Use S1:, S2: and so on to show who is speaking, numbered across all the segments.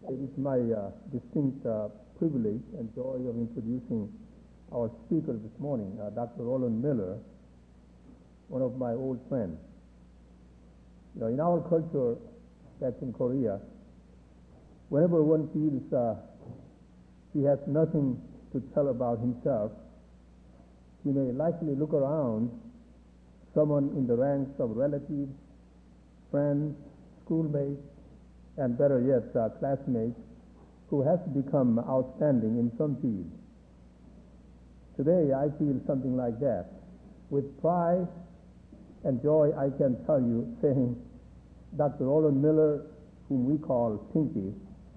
S1: It is my distinct privilege and joy of introducing our speaker this morning, Dr. Roland Miller, one of my old friends. In our culture back in Korea, whenever one feels he has nothing to tell about himself, he may likely look around someone in the ranks of relatives, friends, schoolmates, and better yet, classmates who has become outstanding in some field. Today, I feel something like that. With pride and joy, I can tell you, saying Dr. Roland Miller, whom we call Pinky,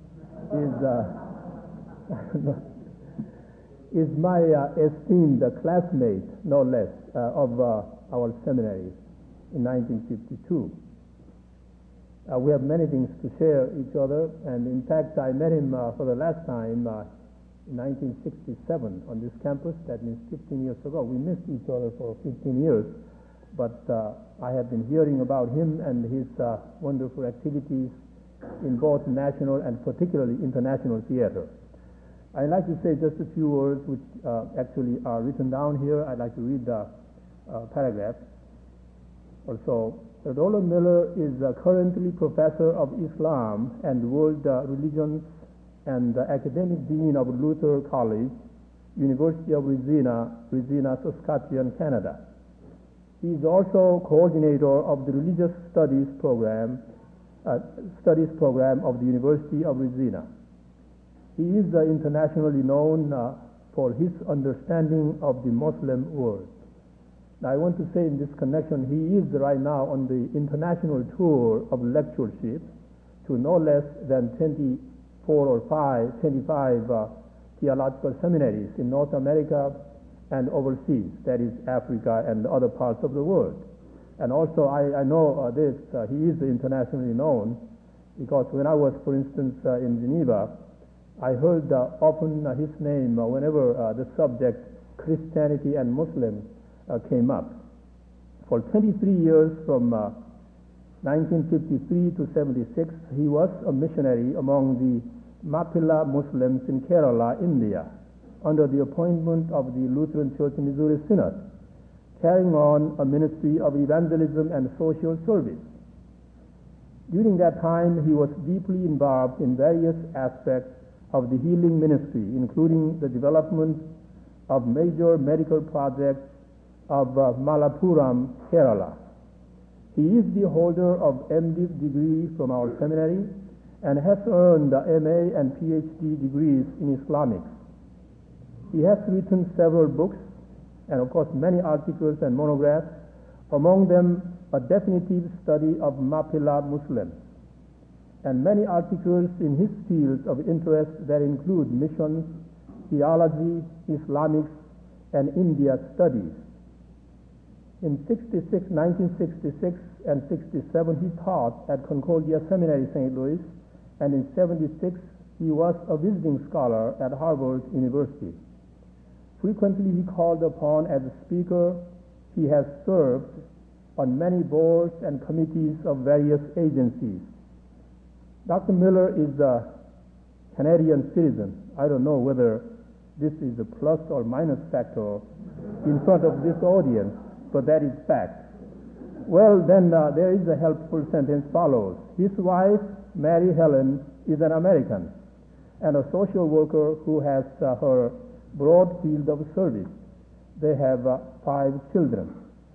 S1: is my esteemed classmate, no less, of our seminary in 1952. We have many things to share each other, and in fact, I met him for the last time in 1967 on this campus. That means 15 years ago. We missed each other for 15 years, but I have been hearing about him and his wonderful activities in both national and particularly international theater. I'd like to say just a few words which actually are written down here. I'd like to read the paragraph. Also, Roland Miller is currently Professor of Islam and World Religions and Academic Dean of Luther College, University of Regina, Saskatchewan, Canada. He is also coordinator of the Religious Studies program of the University of Regina. He is internationally known for his understanding of the Muslim world. Now, I want to say in this connection, he is right now on the international tour of lectureship to no less than 25 theological seminaries in North America and overseas, that is Africa and other parts of the world. And also, I know this, he is internationally known because when I was, for instance, in Geneva, I heard often his name whenever the subject Christianity and Muslims came up. For 23 years, from 1953 to 76, he was a missionary among the Mapilla Muslims in Kerala, India, under the appointment of the Lutheran Church Missouri Synod, carrying on a ministry of evangelism and social service. During that time, he was deeply involved in various aspects of the healing ministry, including the development of major medical projects of Malappuram, Kerala. He is the holder of MDiv degree from our seminary and has earned MA and PhD degrees in Islamics. He has written several books and, of course, many articles and monographs, among them a definitive study of Mapilla Muslims, and many articles in his fields of interest that include missions, theology, Islamics, and India studies. In 1966 and 67, he taught at Concordia Seminary, St. Louis, and in 76, he was a visiting scholar at Harvard University. Frequently, he called upon as a speaker. He has served on many boards and committees of various agencies. Dr. Miller is a Canadian citizen. I don't know whether this is a plus or minus factor in front of this audience, but that is fact. Well, then there is a helpful sentence follows. His wife, Mary Helen, is an American and a social worker who has her broad field of service. They have 5 children.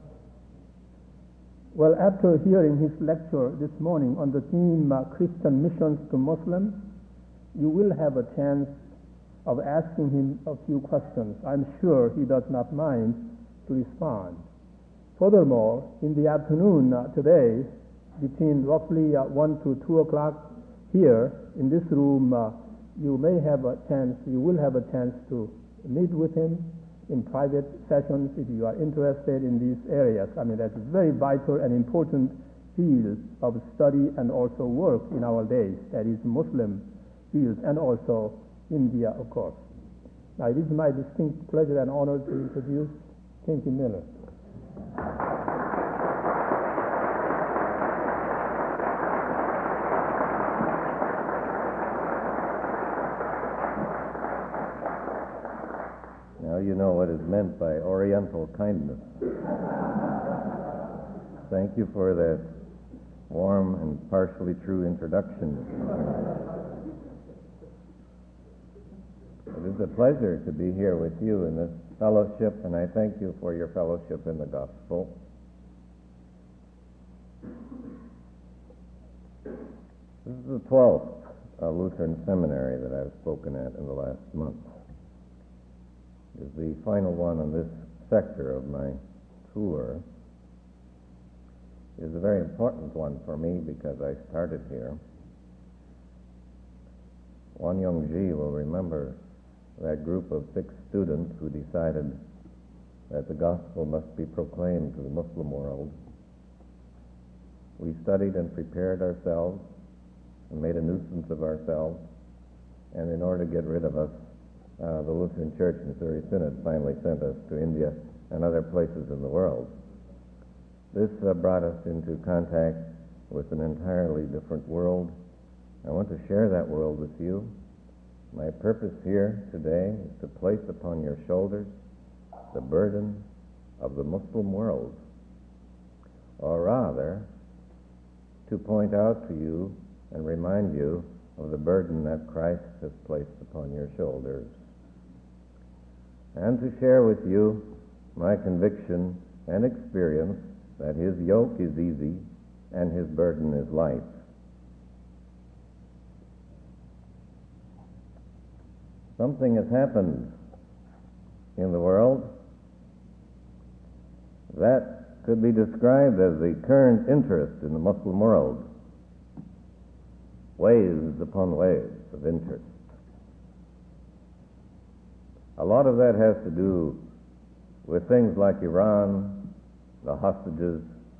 S1: Well, after hearing his lecture this morning on the theme Christian missions to Muslims, you will have a chance of asking him a few questions. I'm sure he does not mind to respond. Furthermore, in the afternoon today, between roughly 1 to 2 o'clock here in this room, you will have a chance to meet with him in private sessions if you are interested in these areas. I mean, that's a very vital and important field of study and also work in our days, that is Muslim field and also India, of course. Now, it is my distinct pleasure and honor to introduce Pinky Miller.
S2: Now you know what is meant by Oriental kindness. Thank you for that warm and partially true introduction. It is a pleasure to be here with you in this fellowship, and I thank you for your fellowship in the gospel. This is the 12th Lutheran seminary that I've spoken at in the last month. It is the final one on this sector of my tour. It is a very important one for me because I started here. Wan Young Ji will remember that group of 6 students who decided that the gospel must be proclaimed to the Muslim world. We studied and prepared ourselves and made a nuisance of ourselves, and in order to get rid of us, the Lutheran Church Missouri Synod finally sent us to India and other places in the world. This brought us into contact with an entirely different world. I want to share that world with you. My purpose here today is to place upon your shoulders the burden of the Muslim world, or rather, to point out to you and remind you of the burden that Christ has placed upon your shoulders, and to share with you my conviction and experience that his yoke is easy and his burden is light. Something has happened in the world that could be described as the current interest in the Muslim world. Waves upon waves of interest. A lot of that has to do with things like Iran, the hostages.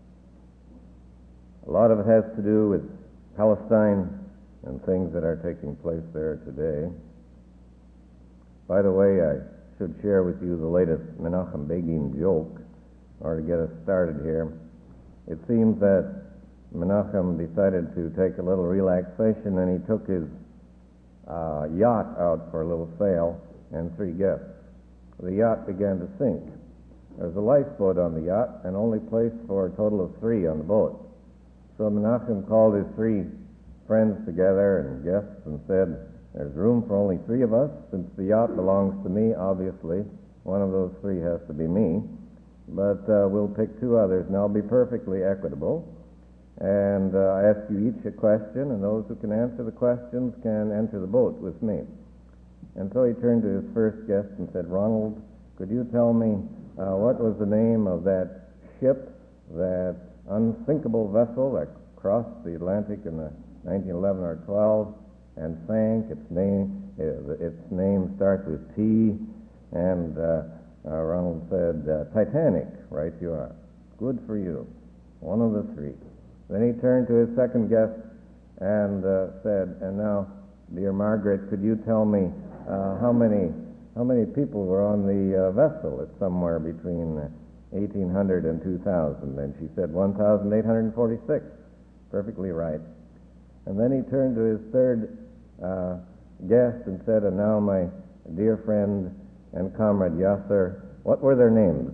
S2: A lot of it has to do with Palestine and things that are taking place there today. By the way, I should share with you the latest Menachem Begin joke in order to get us started here. It seems that Menachem decided to take a little relaxation, and he took his yacht out for a little sail and 3 guests. The yacht began to sink. There was a lifeboat on the yacht and only place for a total of 3 on the boat. So Menachem called his 3 friends together and guests and said, "There's room for only 3 of us. Since the yacht belongs to me, obviously, one of those 3 has to be me. But we'll pick 2 others, and I'll be perfectly equitable. And I ask you each a question, and those who can answer the questions can enter the boat with me." And so he turned to his first guest and said, "Ronald, could you tell me what was the name of that ship, that unsinkable vessel that crossed the Atlantic in the 1911 or 12 and sank? Its name starts with T." And Ronald said, "Titanic." "Right you are. Good for you. One of the 3. Then he turned to his second guest and said, "And now, dear Margaret, could you tell me how many people were on the vessel?" "It's somewhere between 1,800 and 2,000. And she said, 1,846. "Perfectly right." And then he turned to his third guest and said, "And now, my dear friend and comrade Yasser, what were their names?"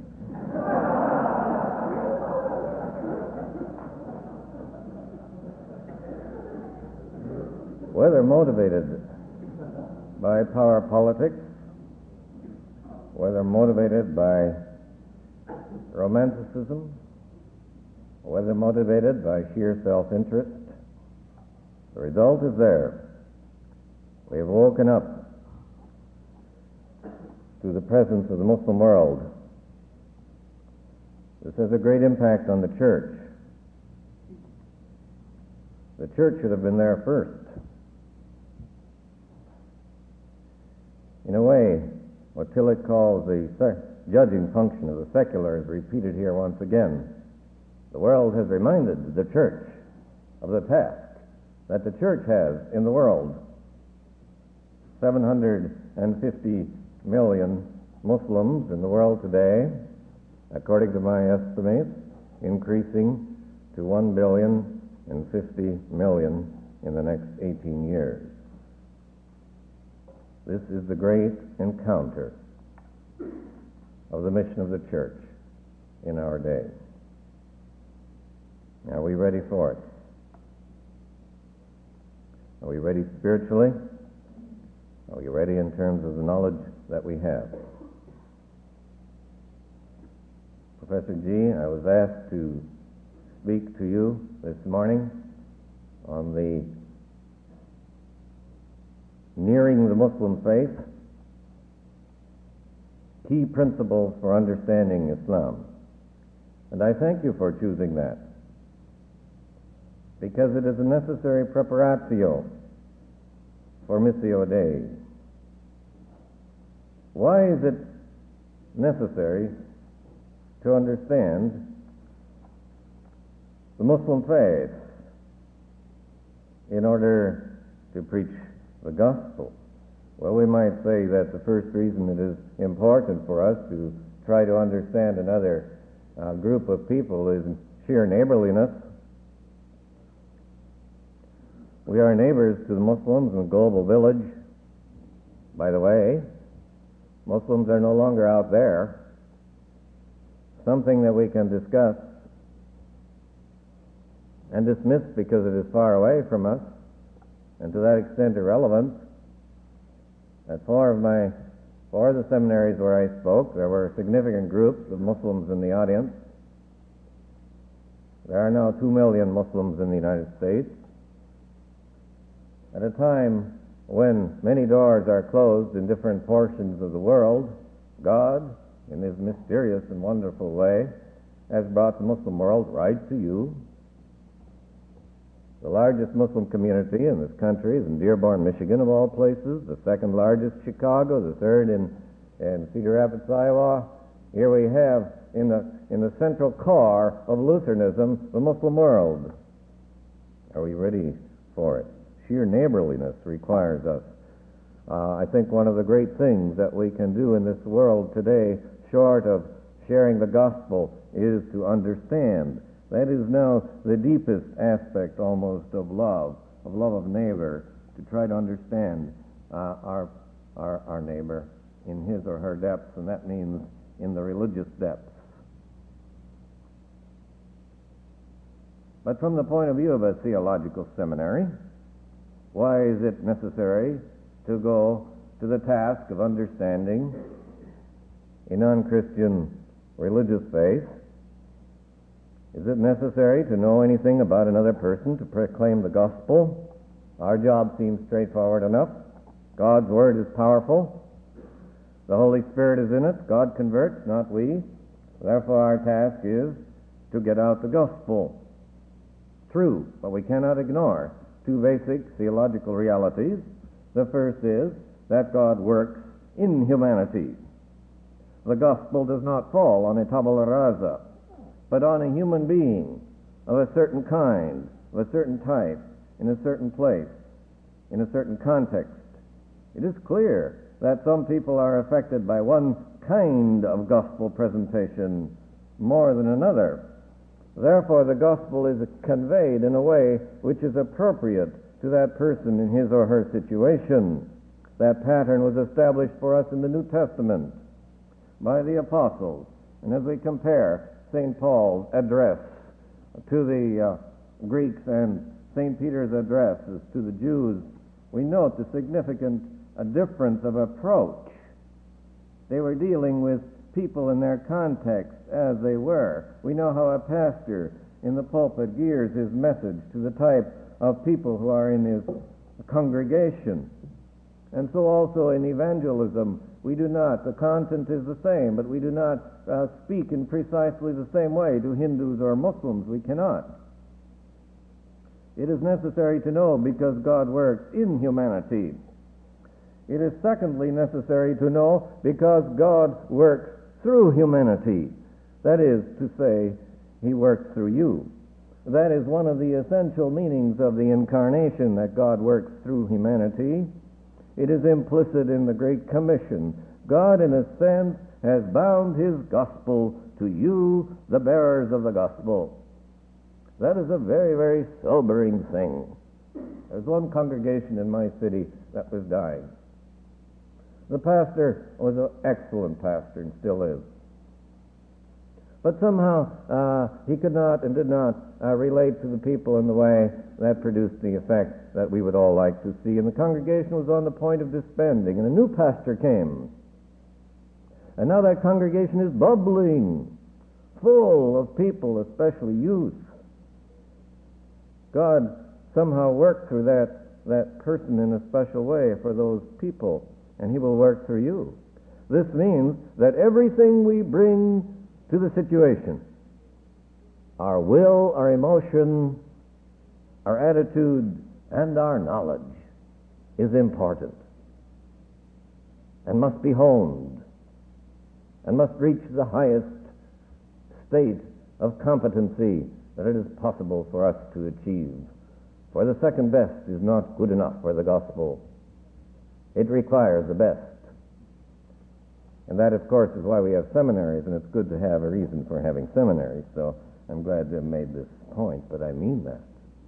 S2: Whether motivated by power politics, whether motivated by romanticism, whether motivated by sheer self-interest, the result is there. We have woken up to the presence of the Muslim world. This has a great impact on the church. The church should have been there first. In a way, what Tillich calls the judging function of the secular is repeated here once again. The world has reminded the church of the task that the church has in the world. 750 million Muslims in the world today, according to my estimates, increasing to 1,050 million in the next 18 years. This is the great encounter of the mission of the church in our day. Are we ready for it? Are we ready spiritually? Are we ready in terms of the knowledge that we have? Professor G., I was asked to speak to you this morning on the nearing the Muslim faith, key principles for understanding Islam. And I thank you for choosing that, because it is a necessary preparatio for Missio Dei. Why is it necessary to understand the Muslim faith in order to preach the gospel? Well, we might say that the first reason it is important for us to try to understand another group of people is sheer neighborliness. We are neighbors to the Muslims in the global village. By the way, Muslims are no longer out there. Something that we can discuss and dismiss because it is far away from us, and to that extent irrelevant. At four of the seminaries where I spoke, there were significant groups of Muslims in the audience. There are now 2 million Muslims in the United States. At a time when many doors are closed in different portions of the world, God, in His mysterious and wonderful way, has brought the Muslim world right to you. The largest Muslim community in this country is in Dearborn, Michigan, of all places. The second largest, Chicago. The third in Cedar Rapids, Iowa. Here we have, in the central core of Lutheranism, the Muslim world. Are we ready for it? Sheer neighborliness requires us. I think one of the great things that we can do in this world today, short of sharing the gospel, is to understand. That is now the deepest aspect almost of love of neighbor, to try to understand our neighbor in his or her depths, and that means in the religious depths. But from the point of view of a theological seminary, why is it necessary to go to the task of understanding a non-Christian religious faith? Is it necessary to know anything about another person to proclaim the gospel? Our job seems straightforward enough. God's word is powerful. The Holy Spirit is in it. God converts, not we. Therefore, our task is to get out the gospel. True, but we cannot ignore two basic theological realities. The first is that God works in humanity. The gospel does not fall on a tabula rasa, but on a human being of a certain kind, of a certain type, in a certain place, in a certain context. It is clear that some people are affected by one kind of gospel presentation more than another. Therefore, the gospel is conveyed in a way which is appropriate to that person in his or her situation. That pattern was established for us in the New Testament by the apostles. And as we compare St. Paul's address to the Greeks and St. Peter's addresses to the Jews, we note the significant difference of approach. They were dealing with people in their context as they were. We know how a pastor in the pulpit gears his message to the type of people who are in his congregation. And so also in evangelism, we do not, the content is the same, but we do not speak in precisely the same way to Hindus or Muslims. We cannot. It is necessary to know because God works in humanity. It is secondly necessary to know because God works through humanity. That is to say, He works through you. That is one of the essential meanings of the incarnation, that God works through humanity. It is implicit in the Great Commission. God, in a sense, has bound His gospel to you, the bearers of the gospel. That is a very, very sobering thing. There's one congregation in my city that was dying. The pastor was an excellent pastor and still is. But somehow he could not and did not relate to the people in the way that produced the effect that we would all like to see. And the congregation was on the point of disbanding, and a new pastor came. And now that congregation is bubbling, full of people, especially youth. God somehow worked through that person in a special way for those people, and he will work through you. This means that everything we bring to the situation, our will, our emotion, our attitude, and our knowledge is important and must be honed and must reach the highest state of competency that it is possible for us to achieve. For the second best is not good enough for the gospel. It requires the best. And that, of course, is why we have seminaries, and it's good to have a reason for having seminaries. So I'm glad to have made this point, but I mean that.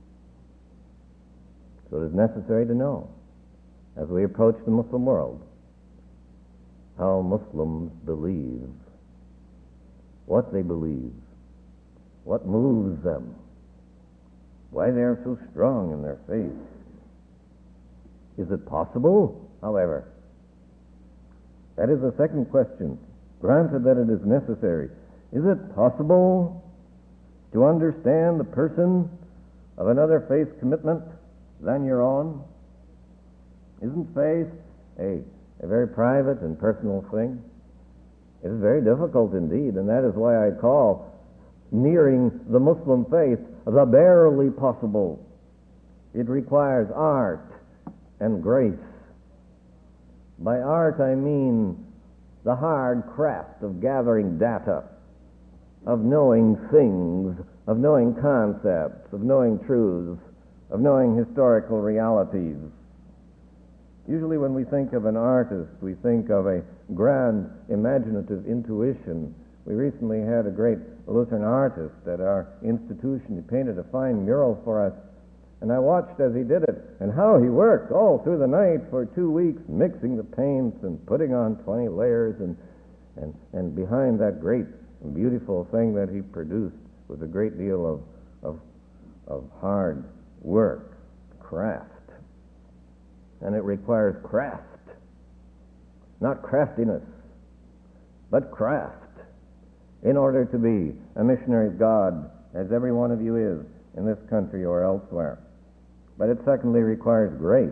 S2: So it is necessary to know, as we approach the Muslim world, how Muslims believe, what they believe, what moves them, why they are so strong in their faith. Is it possible, however? That is the second question. Granted that it is necessary, is it possible to understand the person of another faith commitment than your own? Isn't faith a very private and personal thing? It is very difficult indeed, and that is why I call nearing the Muslim faith the barely possible. It requires art and grace. By art I mean the hard craft of gathering data, of knowing things, of knowing concepts, of knowing truths, of knowing historical realities. Usually when we think of an artist, we think of a grand imaginative intuition. We recently had a great Lutheran artist at our institution. He painted a fine mural for us, and I watched as he did it, and how he worked all through the night for 2 weeks, mixing the paints and putting on 20 layers, and behind that great and beautiful thing that he produced was a great deal of hard work, craft. And it requires craft, not craftiness, but craft, in order to be a missionary of God, as every one of you is in this country or elsewhere. But it secondly requires grace.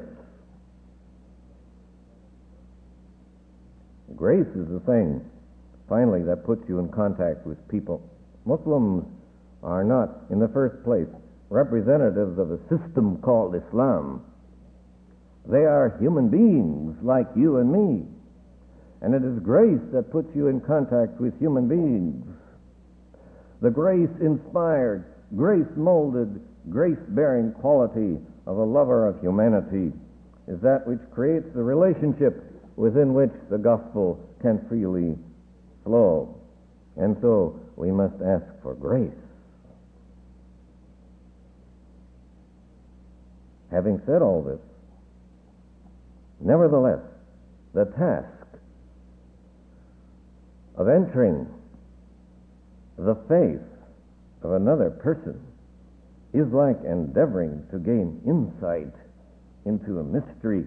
S2: Grace is the thing, finally, that puts you in contact with people. Muslims are not, in the first place, representatives of a system called Islam. They are human beings like you and me. And it is grace that puts you in contact with human beings. The grace-inspired, grace-molded, grace-bearing quality of a lover of humanity is that which creates the relationship within which the gospel can freely flow. And so we must ask for grace. Having said all this, nevertheless, the task of entering the faith of another person is like endeavoring to gain insight into a mystery.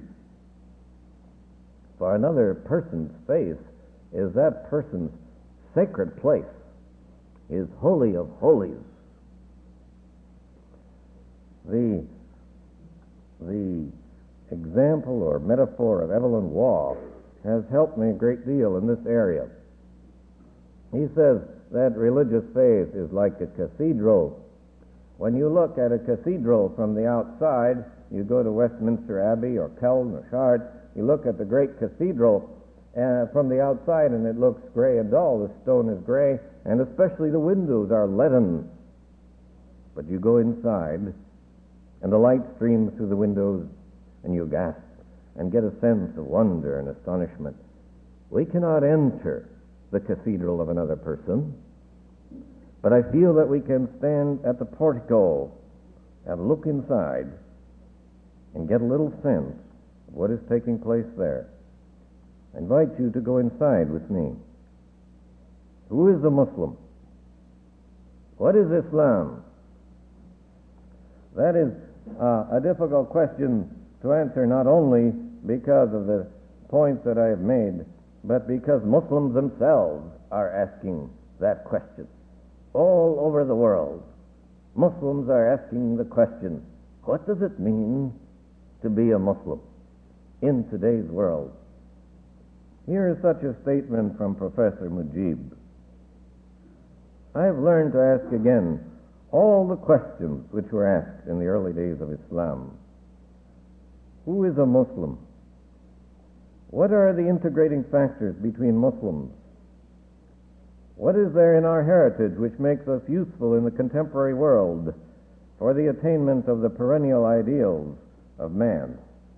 S2: For another person's faith is that person's sacred place, his holy of holies. The example or metaphor of Evelyn Waugh has helped me a great deal in this area. He says that religious faith is like a cathedral. When you look at a cathedral from the outside, you go to Westminster Abbey or Kells or Chartres, you look at the great cathedral from the outside and it looks gray and dull. The stone is gray, and especially the windows are leaden. But you go inside and the light streams through the windows and you gasp and get a sense of wonder and astonishment. We cannot enter the cathedral of another person, but I feel that we can stand at the portico and look inside and get a little sense of what is taking place there. I invite you to go inside with me. Who is a Muslim? What is Islam? That is a difficult question to answer, not only because of the points that I have made, but because Muslims themselves are asking that question. All over the world, Muslims are asking the question, what does it mean to be a Muslim in today's world? Here is such a statement from Professor Mujib. I have learned to ask again all the questions which were asked in the early days of Islam. Who is a Muslim? What are the integrating factors between Muslims? What is there in our heritage which makes us useful in the contemporary world for the attainment of the perennial ideals of man?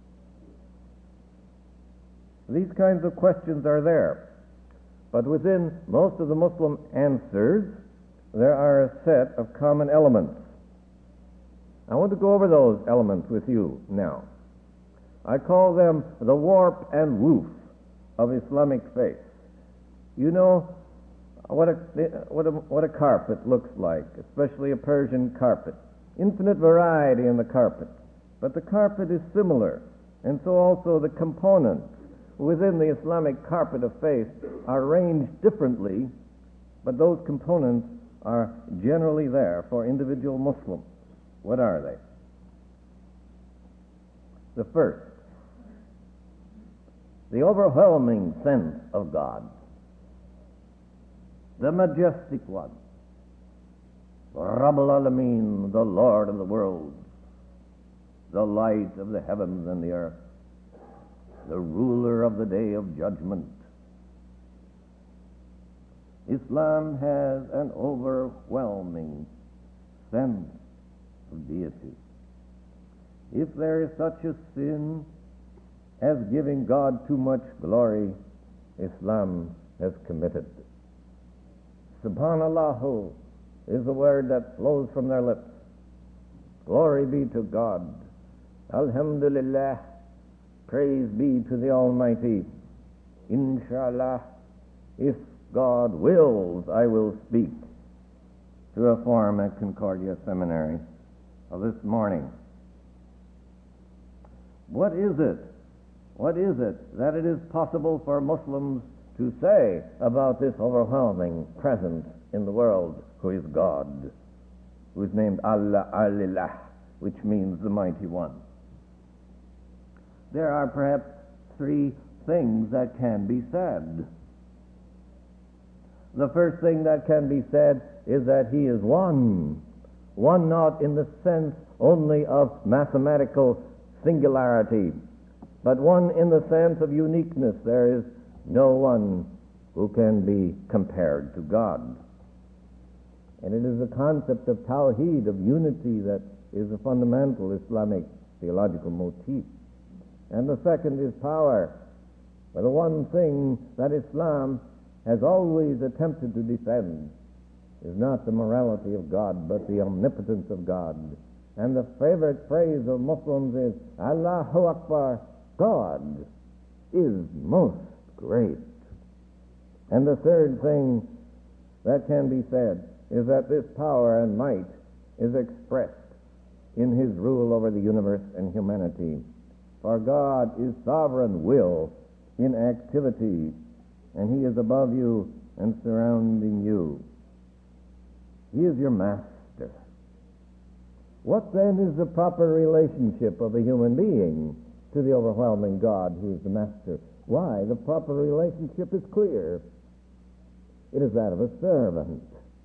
S2: These kinds of questions are there, but within most of the Muslim answers, there are a set of common elements. I want to go over those elements with you now. I call them the warp and woof of Islamic faith. You know what a carpet looks like, especially a Persian carpet. Infinite variety in the carpet, but the carpet is similar, and so also the components within the Islamic carpet of faith are arranged differently, but those components are generally there for individual Muslims. What are they? The first, the overwhelming sense of God, the majestic one, Rabbul Alameen, the Lord of the worlds, the light of the heavens and the earth, the ruler of the day of judgment. Islam has an overwhelming sense of deity. If there is such a sin as giving God too much glory, Islam has committed. Subhanallahu is the word that flows from their lips. Glory be to God. Alhamdulillah. Praise be to the Almighty. Inshallah, if God wills, I will speak to a form at Concordia Seminary of this morning. What is it? What is it that it is possible for Muslims to say about this overwhelming presence in the world who is God, who is named Allah Al-Ilah, which means the Mighty One? There are perhaps three things that can be said. The first thing that can be said is that He is one. One not in the sense only of mathematical singularity, but one in the sense of uniqueness. There is no one who can be compared to God. And it is the concept of Tawheed, of unity, that is a fundamental Islamic theological motif. And the second is power. But the one thing that Islam has always attempted to defend is not the morality of God, but the omnipotence of God. And the favorite phrase of Muslims is, Allahu Akbar, God is most great. And the third thing that can be said is that this power and might is expressed in His rule over the universe and humanity. For God is sovereign will in activity, and He is above you and surrounding you. He is your master. What then is the proper relationship of a human being to the overwhelming God who is the master? Why, the proper relationship is clear. It is that of a servant.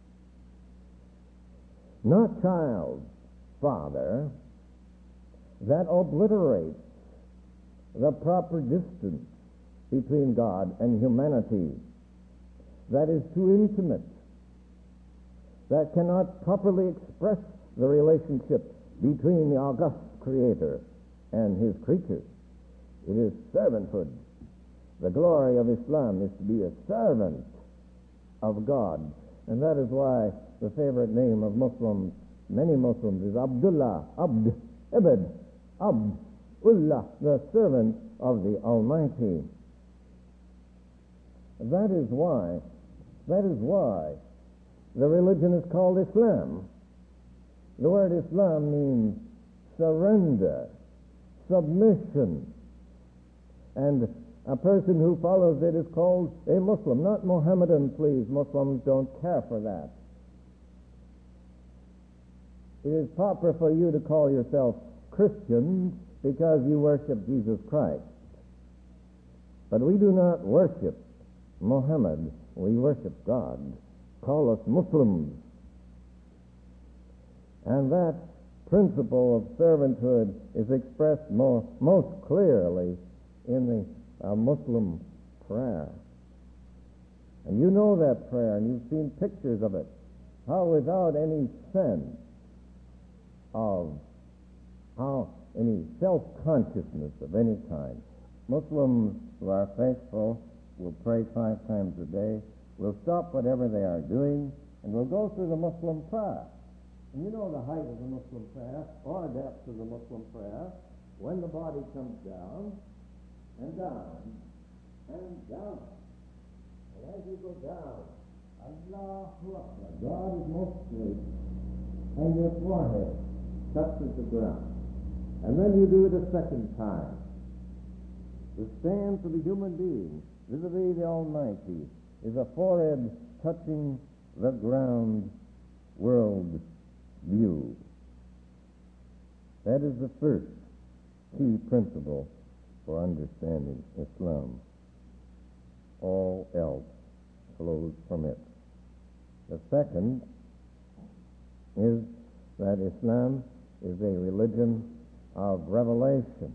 S2: Not child, father. That obliterates the proper distance between God and humanity. That is too intimate. That cannot properly express the relationship between the august Creator and His creatures. It is servanthood. The glory of Islam is to be a servant of God. And that is why the favorite name of Muslims, many Muslims, is Abdullah, Abd, Abd, the servant of the Almighty. That is why the religion is called Islam. The word Islam means surrender, submission, and a person who follows it is called a Muslim, not Mohammedan, please. Muslims don't care for that. It is proper for you to call yourself Christians because you worship Jesus Christ. But we do not worship Muhammad, we worship God. Call us Muslims. And that principle of servanthood is expressed most clearly in the Muslim prayer. And you know that prayer, and you've seen pictures of it. How without any sense of any self-consciousness of any kind, Muslims who are faithful will pray 5 times a day, will stop whatever they are doing, and will go through the Muslim prayer. And you know the height of the Muslim prayer, or depth of the Muslim prayer, when the body comes down, and down, and down. And as you go down, Allahu Akbar, God is most great, and your forehead touches the ground. And then you do it a second time. The stance of the human being vis-a-vis the Almighty is a forehead touching the ground world view. That is the first key principle for understanding Islam. All else flows from it. The second is that Islam is a religion of revelation.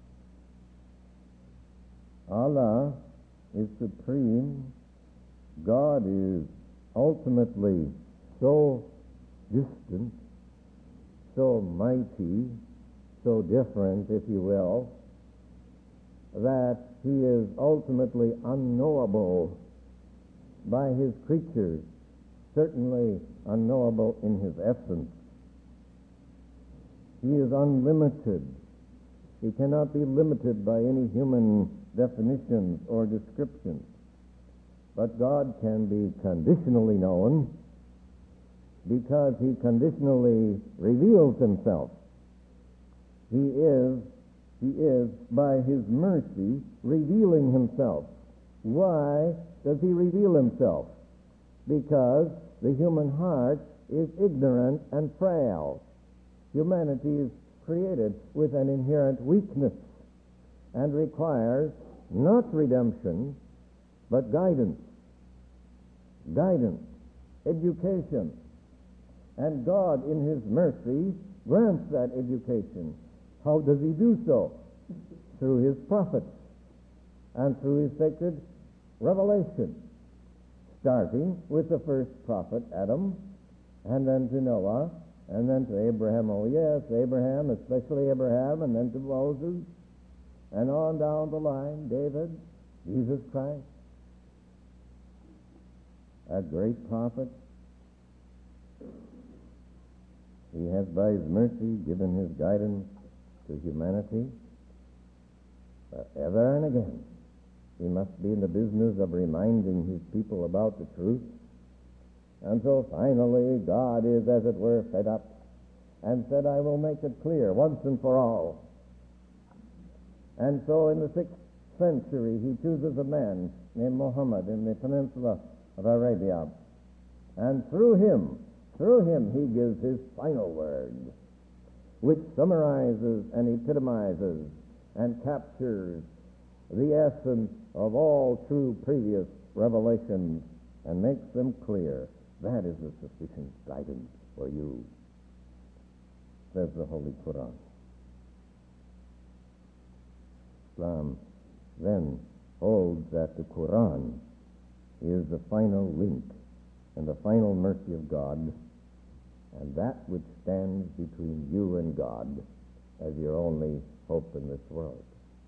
S2: Allah is supreme. God is ultimately so distant, so mighty, so different, if you will, that he is ultimately unknowable by his creatures, certainly unknowable in his essence. He is unlimited. He cannot be limited by any human definitions or descriptions. But God can be conditionally known because he conditionally reveals himself. He is, by his mercy, revealing himself. Why does he reveal himself? Because the human heart is ignorant and frail. Humanity is created with an inherent weakness and requires not redemption, but guidance, education. And God, in his mercy, grants that education. How does he do so? Through his prophets and through his sacred revelation, starting with the first prophet, Adam, and then to Noah, and then to Abraham, oh yes, Abraham, especially Abraham, and then to Moses, and on down the line, David, Jesus Christ, a great prophet. He has, by his mercy, given his guidance to humanity. But ever and again, he must be in the business of reminding his people about the truth. And so finally, God is, as it were, fed up and said, I will make it clear once and for all. And so in the 6th century, he chooses a man named Muhammad in the peninsula of Arabia. And through him, he gives his final word, which summarizes and epitomizes and captures the essence of all true previous revelations and makes them clear. That is a sufficient guidance for you, says the Holy Quran. Islam then holds that the Quran is the final link and the final mercy of God, and that which stands between you and God as your only hope in this world.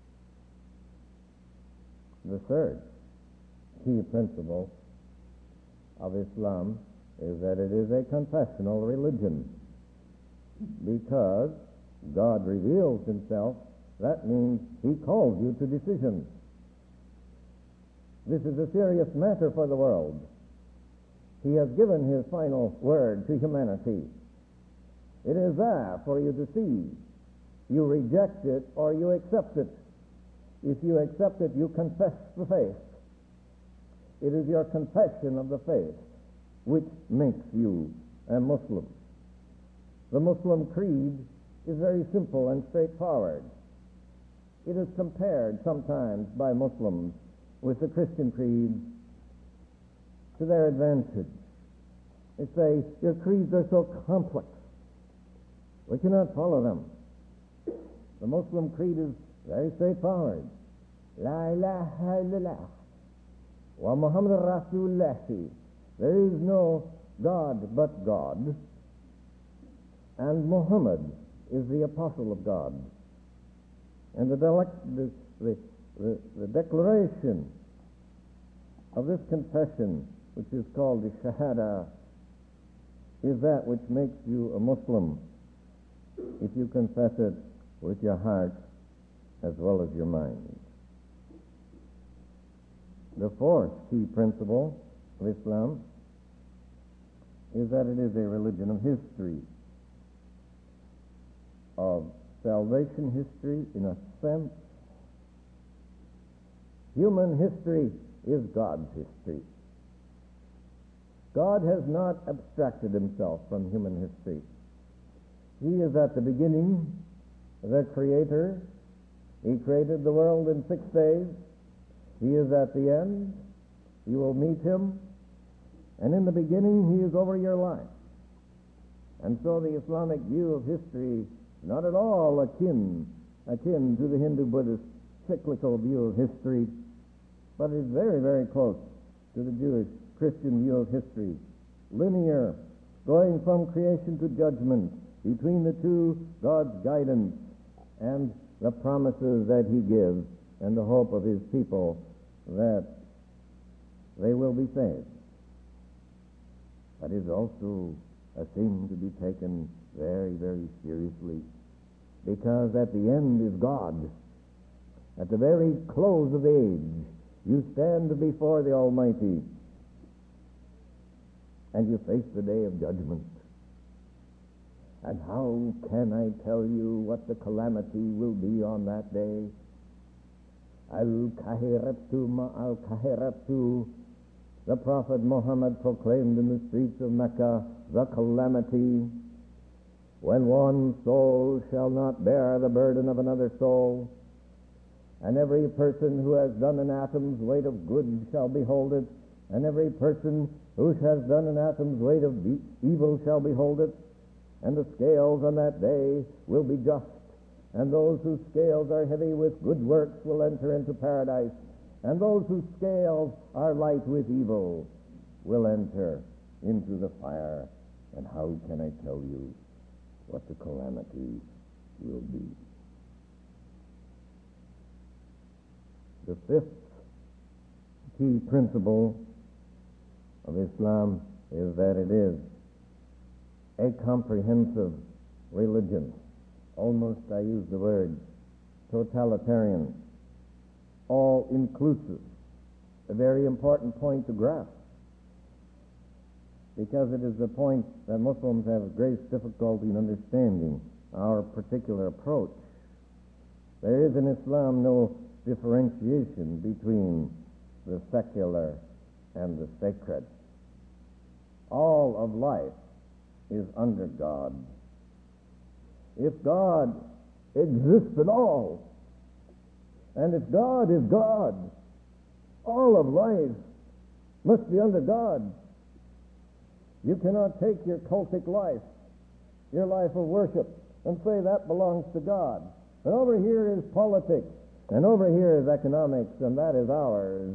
S2: The third key principle of Islam is that it is a confessional religion. Because God reveals himself, that means he calls you to decisions. This is a serious matter for the world. He has given his final word to humanity. It is there for you to see. You reject it or you accept it. If you accept it, you confess the faith. It is your confession of the faith which makes you a Muslim. The Muslim creed is very simple and straightforward. It is compared sometimes by Muslims with the Christian creed to their advantage. They say, your creeds are so complex, we cannot follow them. The Muslim creed is very straightforward. La ilaha illallah wa Muhammad Rasulullah. There is no God but God, and Muhammad is the apostle of God. And the declaration of this confession, which is called the Shahada, is that which makes you a Muslim if you confess it with your heart as well as your mind. The fourth key principle of Islam is that it is a religion of history, of salvation history in a sense. Human history is God's history. God has not abstracted himself from human history. He is at the beginning, the creator. He created the world in 6 days. He is at the end. You will meet him. And in the beginning, he is over your life. And so the Islamic view of history is not at all akin to the Hindu-Buddhist cyclical view of history, but is very, very close to the Jewish Christian view of history. Linear, going from creation to judgment. Between the two, God's guidance and the promises that he gives and the hope of his people that they will be saved. That is also a thing to be taken very, very seriously, because at the end is God. At the very close of the age, you stand before the Almighty and you face the day of judgment. And how can I tell you what the calamity will be on that day? Al-Kahiratu ma'al-Kahiratu. The Prophet Muhammad proclaimed in the streets of Mecca the calamity when one soul shall not bear the burden of another soul, and every person who has done an atom's weight of good shall behold it, and every person who has done an atom's weight of evil shall behold it, and the scales on that day will be just, and those whose scales are heavy with good works will enter into paradise, and those whose scales are light with evil will enter into the fire. And how can I tell you what the calamity will be? The fifth key principle of Islam is that it is a comprehensive religion. Almost, I use the word, totalitarian, all-inclusive. A very important point to grasp, because it is the point that Muslims have great difficulty in understanding our particular approach. There is in Islam no differentiation between the secular and the sacred. All of life is under God. If God exists at all, and if God is God, all of life must be under God. You cannot take your cultic life, your life of worship, and say that belongs to God. And over here is politics, and over here is economics, and that is ours.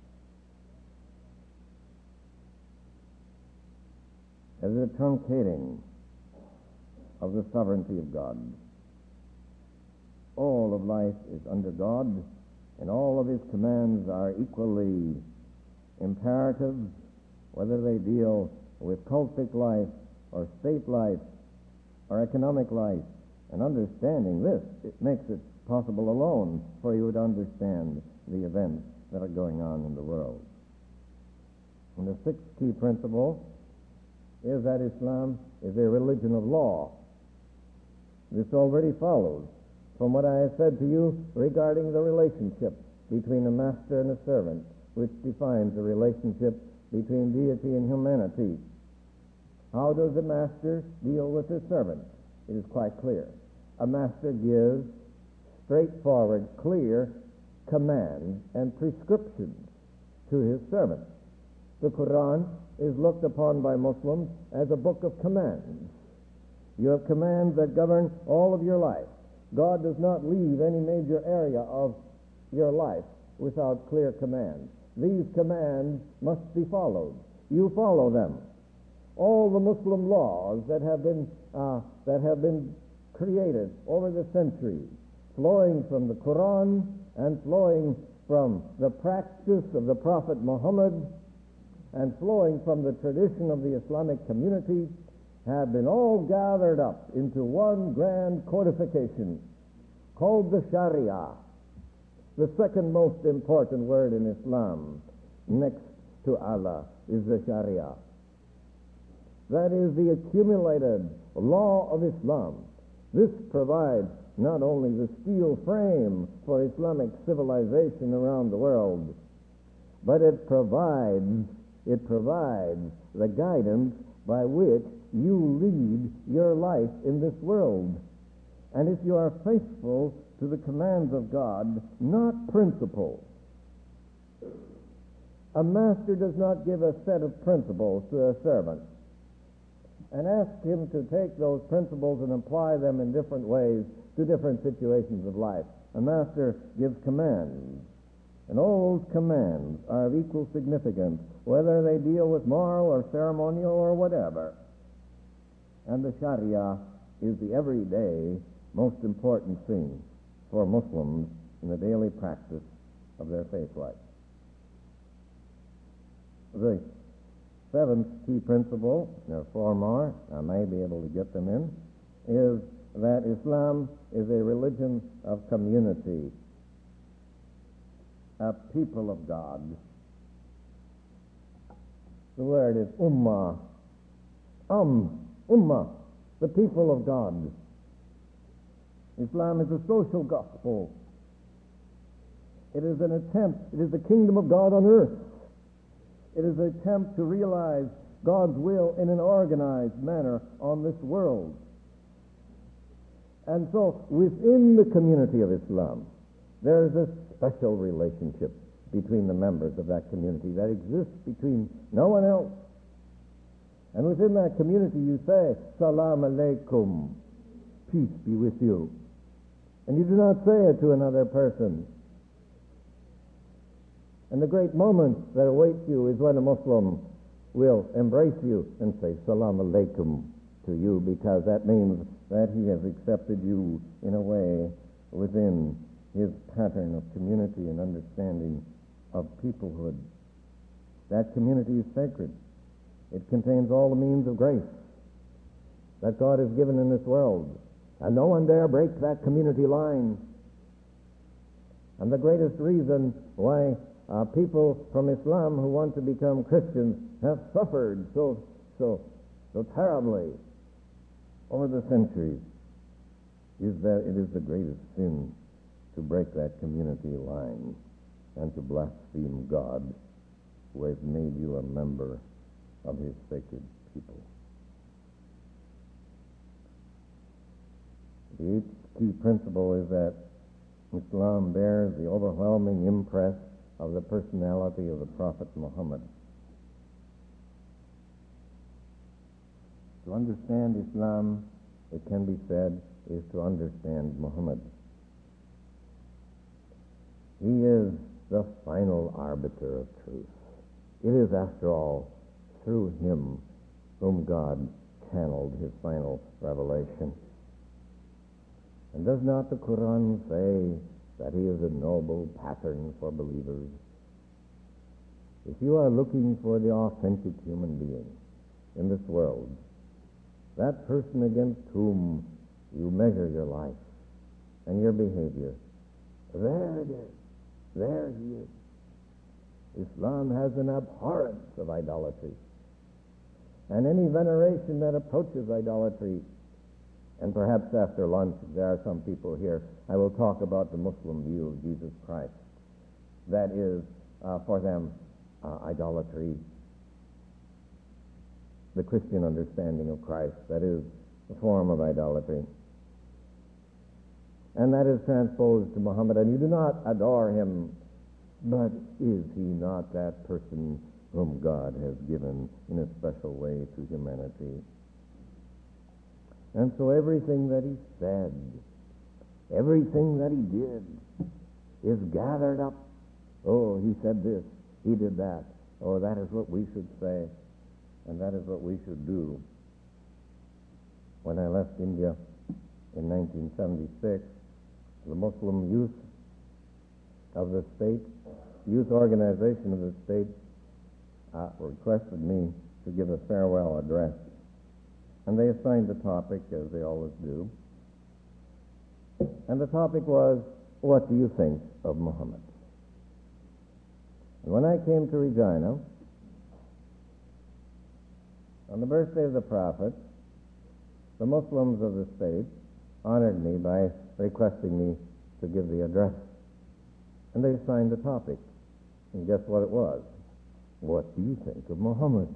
S2: It is a truncating of the sovereignty of God. All of life is under God, and all of his commands are equally imperative, whether they deal with cultic life or state life or economic life. And understanding this, it makes it possible alone for you to understand the events that are going on in the world. And the sixth key principle is that Islam is a religion of law. This already follows from what I have said to you regarding the relationship between a master and a servant, which defines the relationship between deity and humanity. How does the master deal with his servant? It is quite clear. A master gives straightforward, clear commands and prescriptions to his servant. The Quran is looked upon by Muslims as a book of commands. You have commands that govern all of your life. God does not leave any major area of your life without clear commands. These commands must be followed. You follow them. All the Muslim laws that have been created over the centuries, flowing from the Quran and flowing from the practice of the Prophet Muhammad and flowing from the tradition of the Islamic community, have been all gathered up into one grand codification called the Sharia, the second most important word in Islam, next to Allah, is the Sharia. That is the accumulated law of Islam. This provides not only the steel frame for Islamic civilization around the world, but it provides the guidance by which you lead your life in this world. And if you are faithful to the commands of God, not principles. A master does not give a set of principles to a servant and ask him to take those principles and apply them in different ways to different situations of life. A master gives commands, and all those commands are of equal significance, whether they deal with moral or ceremonial or whatever. And the Sharia is the everyday most important thing for Muslims in the daily practice of their faith life. The seventh key principle, there are four more, I may be able to get them in, is that Islam is a religion of community, a people of God. The word is ummah. Ummah, the people of God. Islam is a social gospel. It is an attempt, it is the kingdom of God on earth. It is an attempt to realize God's will in an organized manner on this world. And so, within the community of Islam, there is a special relationship between the members of that community that exists between no one else. And within that community you say, Salam alaikum, peace be with you. And you do not say it to another person. And the great moment that awaits you is when a Muslim will embrace you and say, Salam alaikum to you, because that means that he has accepted you in a way within his pattern of community and understanding of peoplehood. That community is sacred. It contains all the means of grace that God has given in this world. And no one dare break that community line. And the greatest reason why people from Islam who want to become Christians have suffered so terribly over the centuries is that it is the greatest sin to break that community line and to blaspheme God, who has made you a member of his sacred people. The eighth key principle is that Islam bears the overwhelming impress of the personality of the Prophet Muhammad. To understand Islam, it can be said, is to understand Muhammad. He is the final arbiter of truth. It is, after all, through him whom God channeled his final revelation. And does not the Quran say that he is a noble pattern for believers? If you are looking for the authentic human being in this world, that person against whom you measure your life and your behavior, there it is. There he is. Islam has an abhorrence of idolatry. And any veneration that approaches idolatry, and perhaps after lunch, there are some people here, I will talk about the Muslim view of Jesus Christ. That is, for them, idolatry, the Christian understanding of Christ, that is a form of idolatry. And that is transposed to Muhammad, and you do not adore him, but is he not that person whom God has given in a special way to humanity? And so everything that he said, everything that he did, is gathered up. Oh, he said this, he did that. Oh, that is what we should say, and that is what we should do. When I left India in 1976, the Muslim youth of the state, youth organization of the state, requested me to give a farewell address. And they assigned the topic, as they always do. And the topic was, what do you think of Muhammad? And when I came to Regina, on the birthday of the Prophet, the Muslims of the state honored me by requesting me to give the address. And they assigned the topic. And guess what it was? What do you think of Muhammad?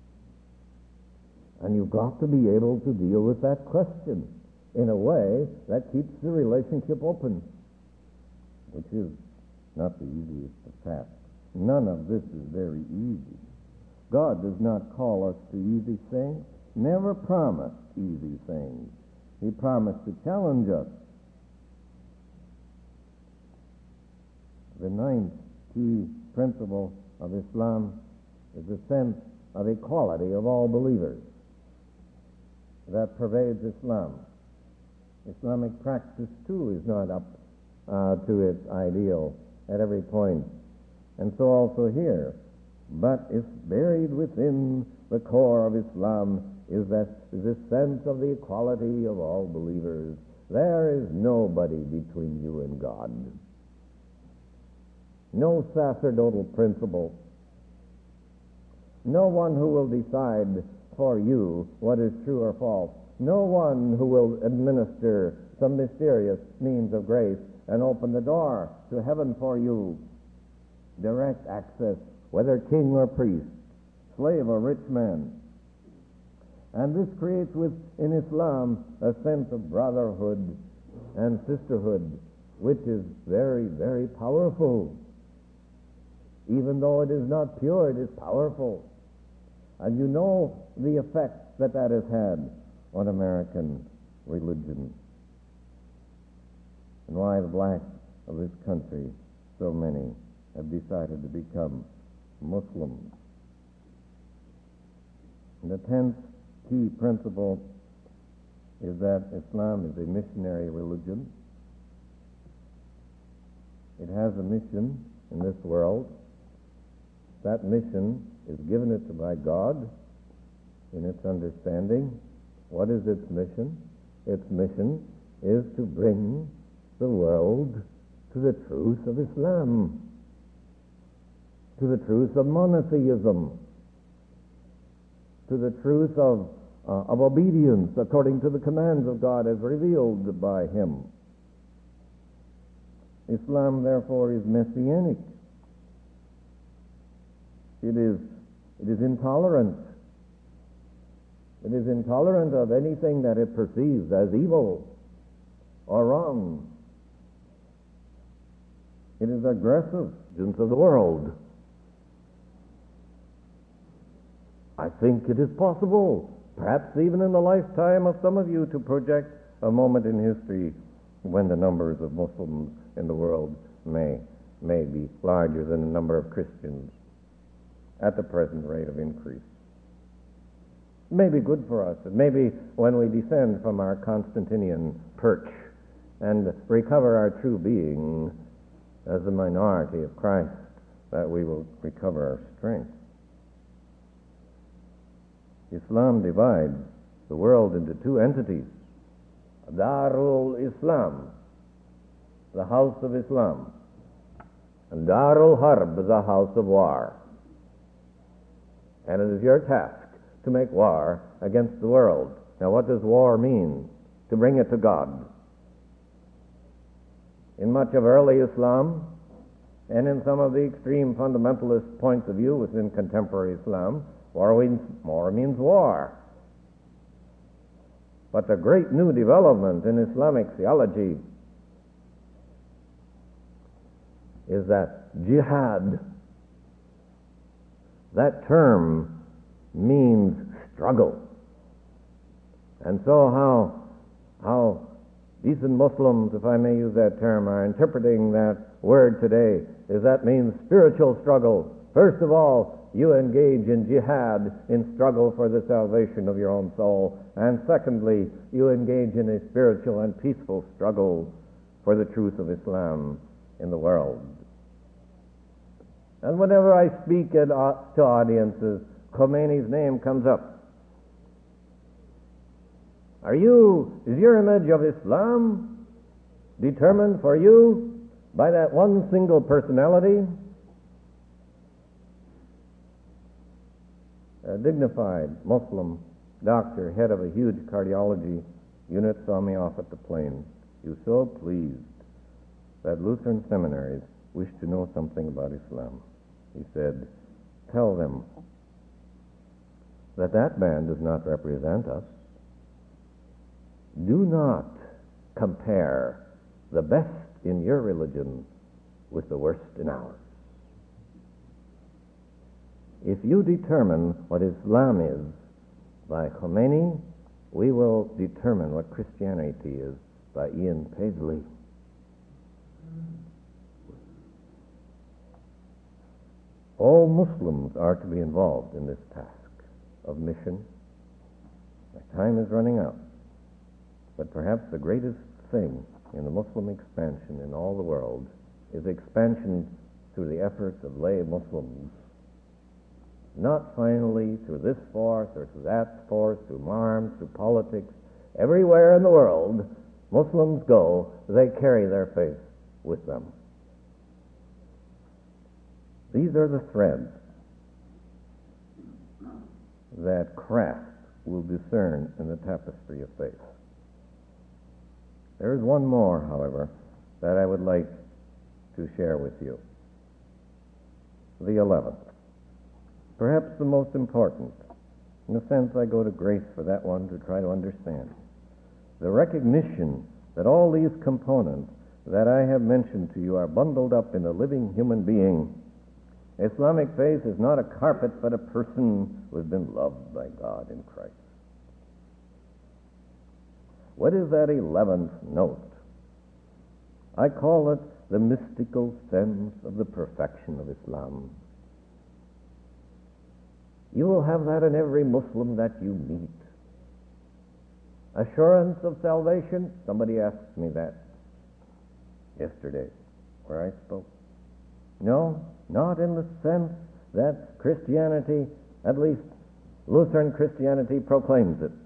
S2: And you've got to be able to deal with that question in a way that keeps the relationship open, which is not the easiest of tasks. None of this is very easy. God does not call us to easy things, never promised easy things. He promised to challenge us. The ninth key principle of Islam is the sense of equality of all believers that pervades Islam. Islamic practice, too, is not up to its ideal at every point. And so also here. But it's buried within the core of Islam is this sense of the equality of all believers. There is nobody between you and God. No sacerdotal principle. No one who will decide for you what is true or false. No one who will administer some mysterious means of grace and open the door to heaven for you. Direct access, whether king or priest, slave or rich man. And this creates in Islam a sense of brotherhood and sisterhood, which is very, very powerful. Even though it is not pure, it is powerful. And you know the effect that has had on American religion, and why the blacks of this country, so many, have decided to become Muslims. And the 10th key principle is that Islam is a missionary religion. It has a mission in this world. That mission is given it by God in its understanding. What is its mission? Its mission is to bring the world to the truth of Islam, to the truth of monotheism, to the truth of obedience according to the commands of God as revealed by Him. Islam, therefore, is messianic. It is intolerant. It is intolerant of anything that it perceives as evil or wrong. It is aggressive against the world. I think it is possible, perhaps even in the lifetime of some of you, to project a moment in history when the numbers of Muslims in the world may be larger than the number of Christians at the present rate of increase. It may be good for us. It may be when we descend from our Constantinian perch and recover our true being as a minority of Christ that we will recover our strength. Islam divides the world into two entities. Darul Islam, the house of Islam, And Darul Harb is a house of war. And it is your task to make war against the world. Now, what does war mean? To bring it to God. In much of early Islam, and in some of the extreme fundamentalist points of view within contemporary Islam, war means war. But the great new development in Islamic theology is that jihad, that term means struggle. And so how decent Muslims, if I may use that term, are interpreting that word today is that means spiritual struggle. First of all, you engage in jihad, in struggle for the salvation of your own soul. And secondly, you engage in a spiritual and peaceful struggle for the truth of Islam in the world. And whenever I speak to audiences, Khomeini's name comes up. Is your image of Islam determined for you by that one single personality? A dignified Muslim doctor, head of a huge cardiology unit, saw me off at the plane. He was so pleased that Lutheran seminaries wish to know something about Islam. He said, tell them that man does not represent us. Do not compare the best in your religion with the worst in ours. If you determine what Islam is by Khomeini, we will determine what Christianity is by Ian Paisley. All Muslims are to be involved in this task of mission. My time is running out. But perhaps the greatest thing in the Muslim expansion in all the world is expansion through the efforts of lay Muslims. Not finally through this force or through that force, through arms, through politics. Everywhere in the world Muslims go, they carry their faith with them. These are the threads that craft will discern in the tapestry of faith. There is one more, however, that I would like to share with you. The 11th. Perhaps the most important. In a sense, I go to grace for that one to try to understand. The recognition that all these components that I have mentioned to you are bundled up in a living human being. Islamic faith is not a carpet, but a person who has been loved by God in Christ. What is that 11th note? I call it the mystical sense of the perfection of Islam. You will have that in every Muslim that you meet. Assurance of salvation? Somebody asked me that yesterday where I spoke. No, not in the sense that Christianity, at least Lutheran Christianity, proclaims it.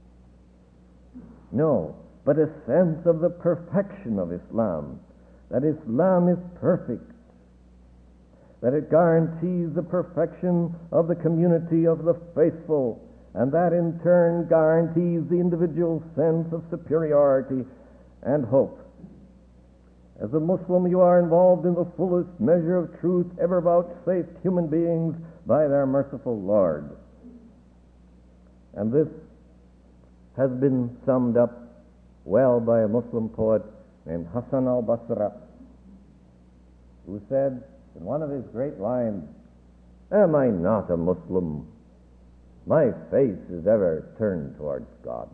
S2: No, but a sense of the perfection of Islam, that Islam is perfect, that it guarantees the perfection of the community of the faithful, and that in turn guarantees the individual sense of superiority and hope. As a Muslim, you are involved in the fullest measure of truth ever vouchsafed human beings by their merciful Lord. And this has been summed up well by a Muslim poet named Hassan al-Basra, who said in one of his great lines, "Am I not a Muslim? My face is ever turned towards God."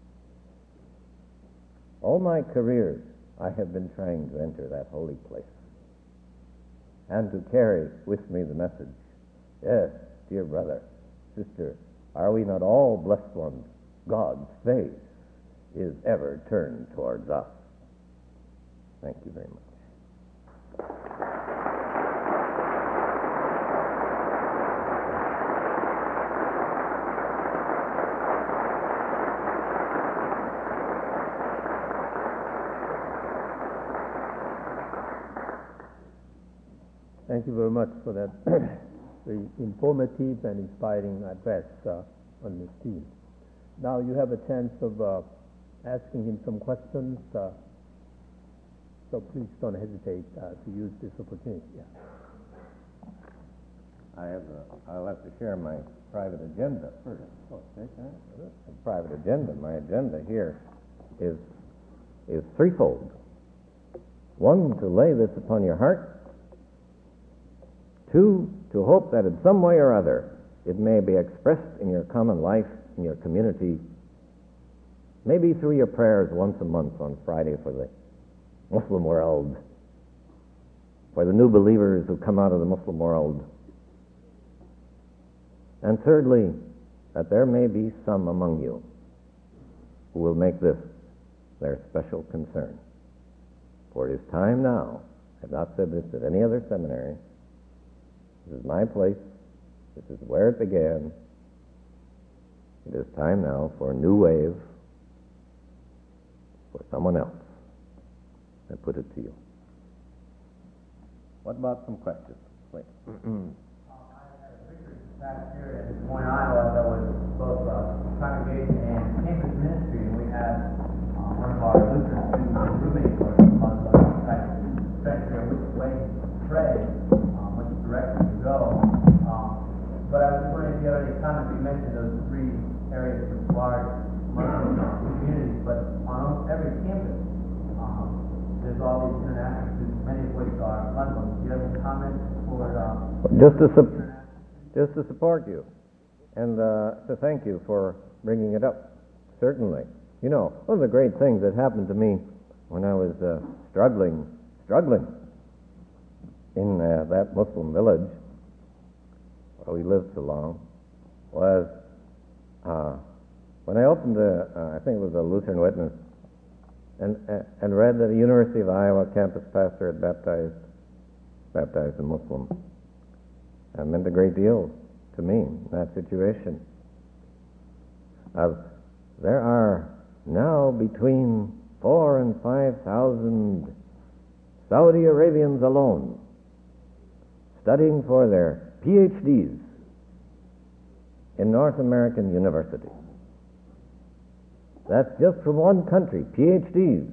S2: All my careers, I have been trying to enter that holy place and to carry with me the message, yes, dear brother, sister, are we not all blessed ones? God's face is ever turned towards us. Thank you very much.
S1: Thank you very much for that very informative and inspiring address on this theme. Now you have a chance of asking him some questions, so please don't hesitate to use this opportunity. Yeah.
S2: I'll have to share my private agenda first. Oh, take that. Private agenda. My agenda here is threefold. One, to lay this upon your heart. Two, to hope that in some way or other it may be expressed in your common life, in your community, maybe through your prayers once a month on Friday for the Muslim world, for the new believers who come out of the Muslim world. And thirdly, that there may be some among you who will make this their special concern. For it is time now, I have not said this at any other seminary, this is my place, this is where it began. It is time now for a new wave, for someone else. I put it to you. What about some questions? Wait.
S3: I had a preacher last year in Des Moines, Iowa, that was both congregation and campus ministry, and we had one of our Lutheran students, Ruben, was trying to figure which way to pray, which direction to go. But I was just wondering if you have any comments. You mentioned those three areas with large Muslim communities, but on almost every campus, there's all these international students, many of which are Muslims. Do you have any comments for
S2: just to support you and to thank you for bringing it up? Certainly. You know, one of the great things that happened to me when I was struggling in that Muslim village where we lived so long was when I opened I think it was a Lutheran Witness, and read that a University of Iowa campus pastor had baptized a Muslim. That meant a great deal to me in that situation. There are now between 4,000 and 5,000 Saudi Arabians alone studying for their PhDs in North American universities. That's just from one country, PhDs.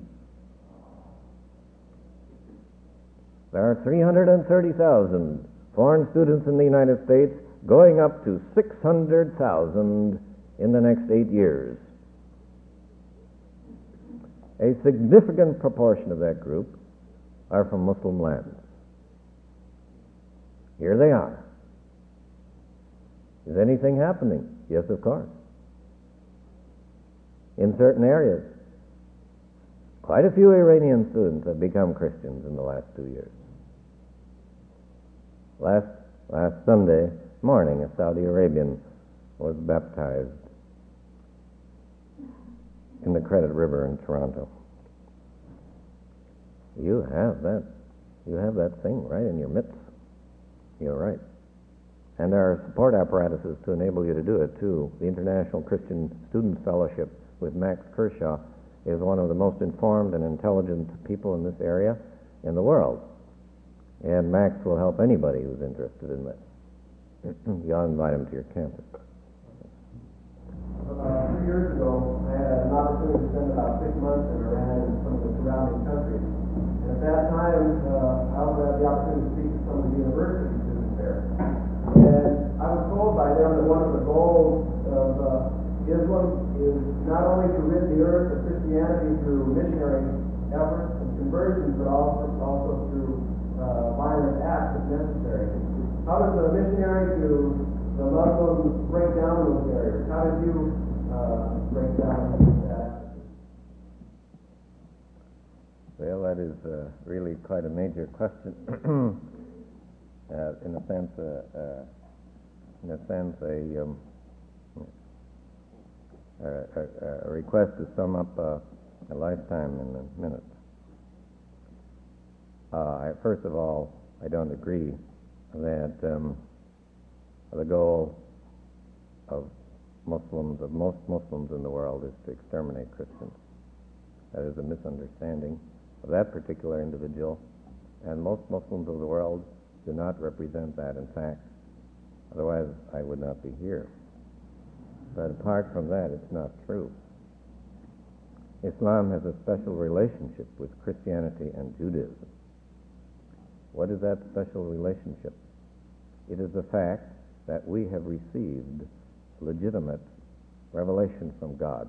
S2: There are 330,000 foreign students in the United States, going up to 600,000 in the next 8 years. A significant proportion of that group are from Muslim lands. Here they are. Is anything happening? Yes, of course. In certain areas. Quite a few Iranian students have become Christians in the last 2 years. Last Sunday morning, a Saudi Arabian was baptized in the Credit River in Toronto. You have that thing right in your midst. You're right. And there are support apparatuses to enable you to do it, too. The International Christian Students Fellowship with Max Kershaw is one of the most informed and intelligent people in this area in the world. And Max will help anybody who's interested in this. You'll invite him to your campus.
S4: 2 years ago, I had an opportunity to spend about 6 months in Iran and some of the surrounding countries. And at that time, I also had the opportunity to speak to some of the university students there. And I was told by them that one of the goals of Islam is not only to rid the earth of Christianity through missionary efforts and conversions, but also through violent acts if necessary. How does a missionary to the Muslims break down those barriers? How did you break down that?
S2: Well, that is really quite a major question. In a sense, a request to sum up a lifetime in a minute. First of all, I don't agree that the goal of most Muslims in the world is to exterminate Christians. That is a misunderstanding of that particular individual, and most Muslims of the world do not represent that. In fact, otherwise I would not be here. But apart from that, it's not true. Islam has a special relationship with Christianity and Judaism. What is that special relationship? It is the fact that we have received legitimate revelation from God.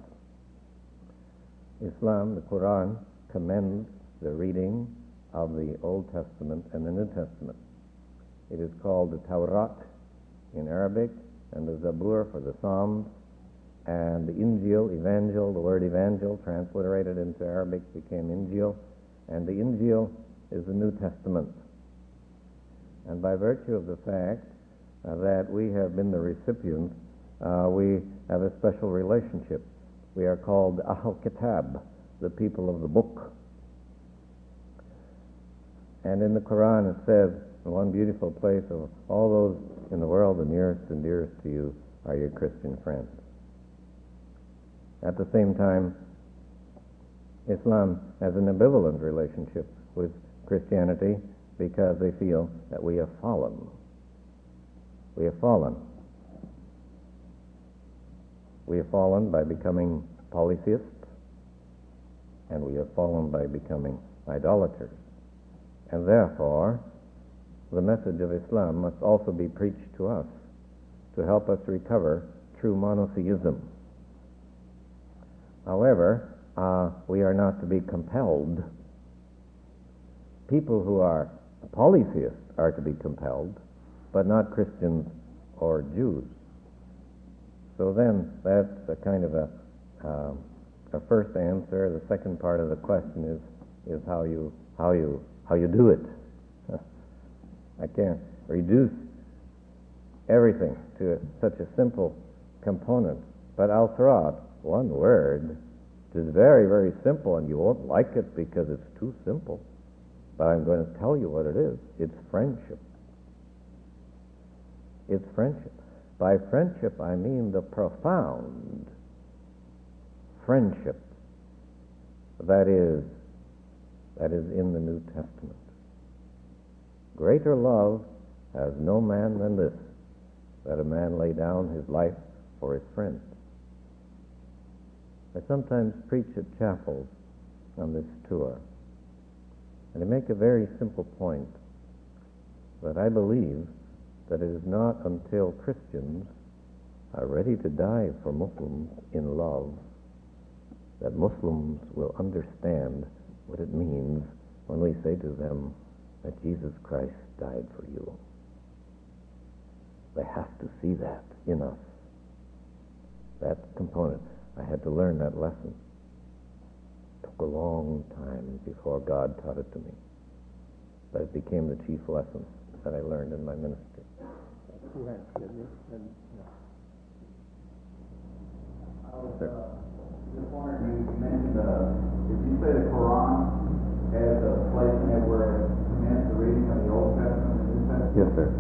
S2: Islam, the Quran, commends the reading of the Old Testament and the New Testament. It is called the Tawrat in Arabic, and the Zabur for the Psalms, and the Injil, Evangel, the word Evangel transliterated into Arabic became Injil, and the Injil is the New Testament. And by virtue of the fact that we have been the recipients, we have a special relationship. We are called Ahl Kitab, the people of the book. And in the Quran it says, in one beautiful place, of all those in the world, the nearest and dearest to you are your Christian friends. At the same time, Islam has an ambivalent relationship with Christianity because they feel that we have fallen. We have fallen. We have fallen by becoming polytheists, and we have fallen by becoming idolaters. And therefore, the message of Islam must also be preached to us to help us recover true monotheism. However, we are not to be compelled. People who are polytheists are to be compelled, but not Christians or Jews. So then, that's a kind of a first answer. The second part of the question is how you do it. I can't reduce everything to such a simple component, but I'll throw out one word. It is very, very simple, and you won't like it because it's too simple, but I'm going to tell you what it is. It's friendship. It's friendship. By friendship, I mean the profound friendship that is in the New Testament. Greater love has no man than this, that a man lay down his life for his friends. I sometimes preach at chapels on this tour, and I make a very simple point, that I believe that it is not until Christians are ready to die for Muslims in love that Muslims will understand what it means when we say to them that Jesus Christ died for you. They have to see that in us. That component. I had to learn that lesson. It took a long time before God taught it to me. But it became the chief lesson that I learned in my ministry.
S5: I was just wondering, you mentioned, did you say the Quran has a place in it where it commends the reading of the Old Testament and the New Testament?
S2: Yes, sir.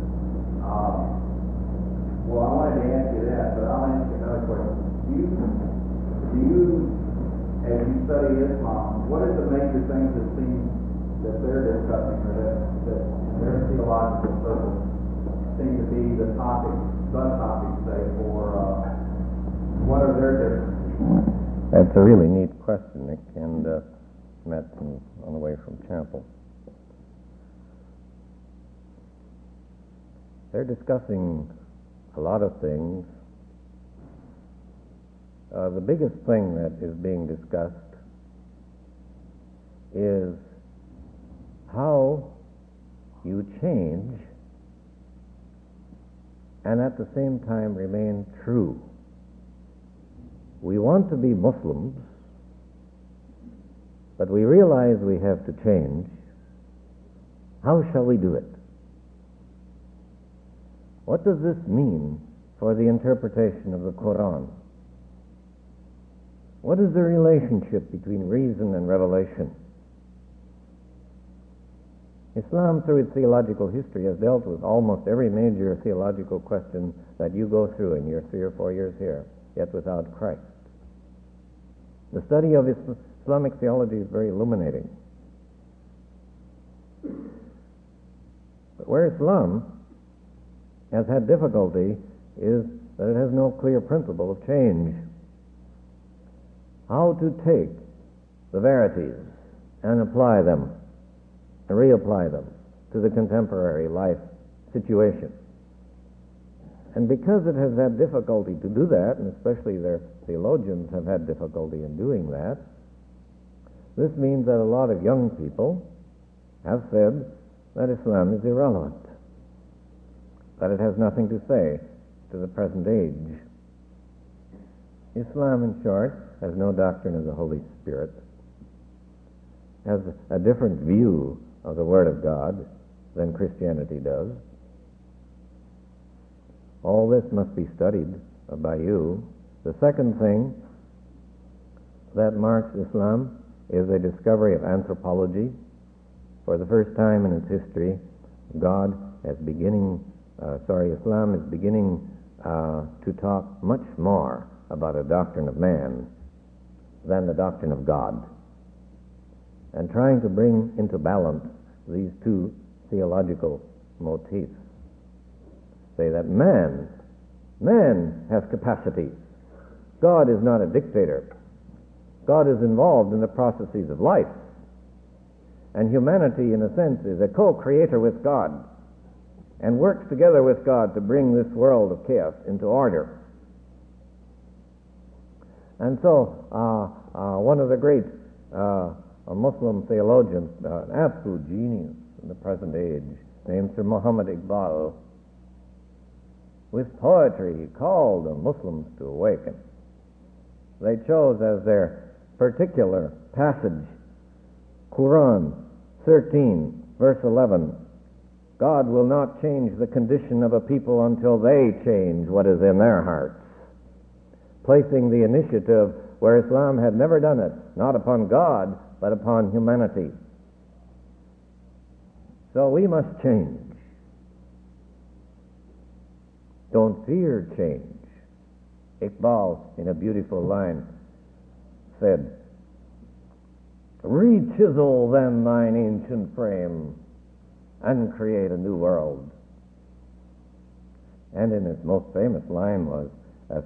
S5: Well, I wanted to ask you that, but I'll ask you another question. Do you, as you study Islam, what are the major things that they're discussing, or that in their theological circles seem to be the subtopics, say, or what are their differences?
S2: That's a really neat question, Nick, and Matt on the way from chapel. They're discussing a lot of things. The biggest thing that is being discussed is how you change and at the same time remain true. We want to be Muslims, but we realize we have to change. How shall we do it? What does this mean for the interpretation of the Quran? What is the relationship between reason and revelation? Islam, through its theological history, has dealt with almost every major theological question that you go through in your 3 or 4 years here, yet without Christ. The study of Islamic theology is very illuminating. But where Islam has had difficulty is that it has no clear principle of change. How to take the verities and apply them, and reapply them to the contemporary life situation. And because it has had difficulty to do that, and especially their theologians have had difficulty in doing that, this means that a lot of young people have said that Islam is irrelevant, that it has nothing to say to the present age. Islam, in short, has no doctrine of the Holy Spirit, has a different view of the Word of God than Christianity does. All this must be studied by you. The second thing that marks Islam is a discovery of anthropology. For the first time in its history, Islam is beginning to talk much more about a doctrine of man than the doctrine of God, and trying to bring into balance these two theological motifs. Say that man has capacities. God is not a dictator. God is involved in the processes of life. And humanity, in a sense, is a co-creator with God and works together with God to bring this world of chaos into order. And so, one of the great Muslim theologians, an absolute genius in the present age, named Sir Muhammad Iqbal, with poetry he called the Muslims to awaken. They chose as their particular passage Quran 13, verse 11. God will not change the condition of a people until they change what is in their hearts, placing the initiative where Islam had never done it, not upon God, but upon humanity. So we must change. Don't fear change. Iqbal, in a beautiful line, said, "Rechisel then thine ancient frame and create a new world." And in his most famous line was, a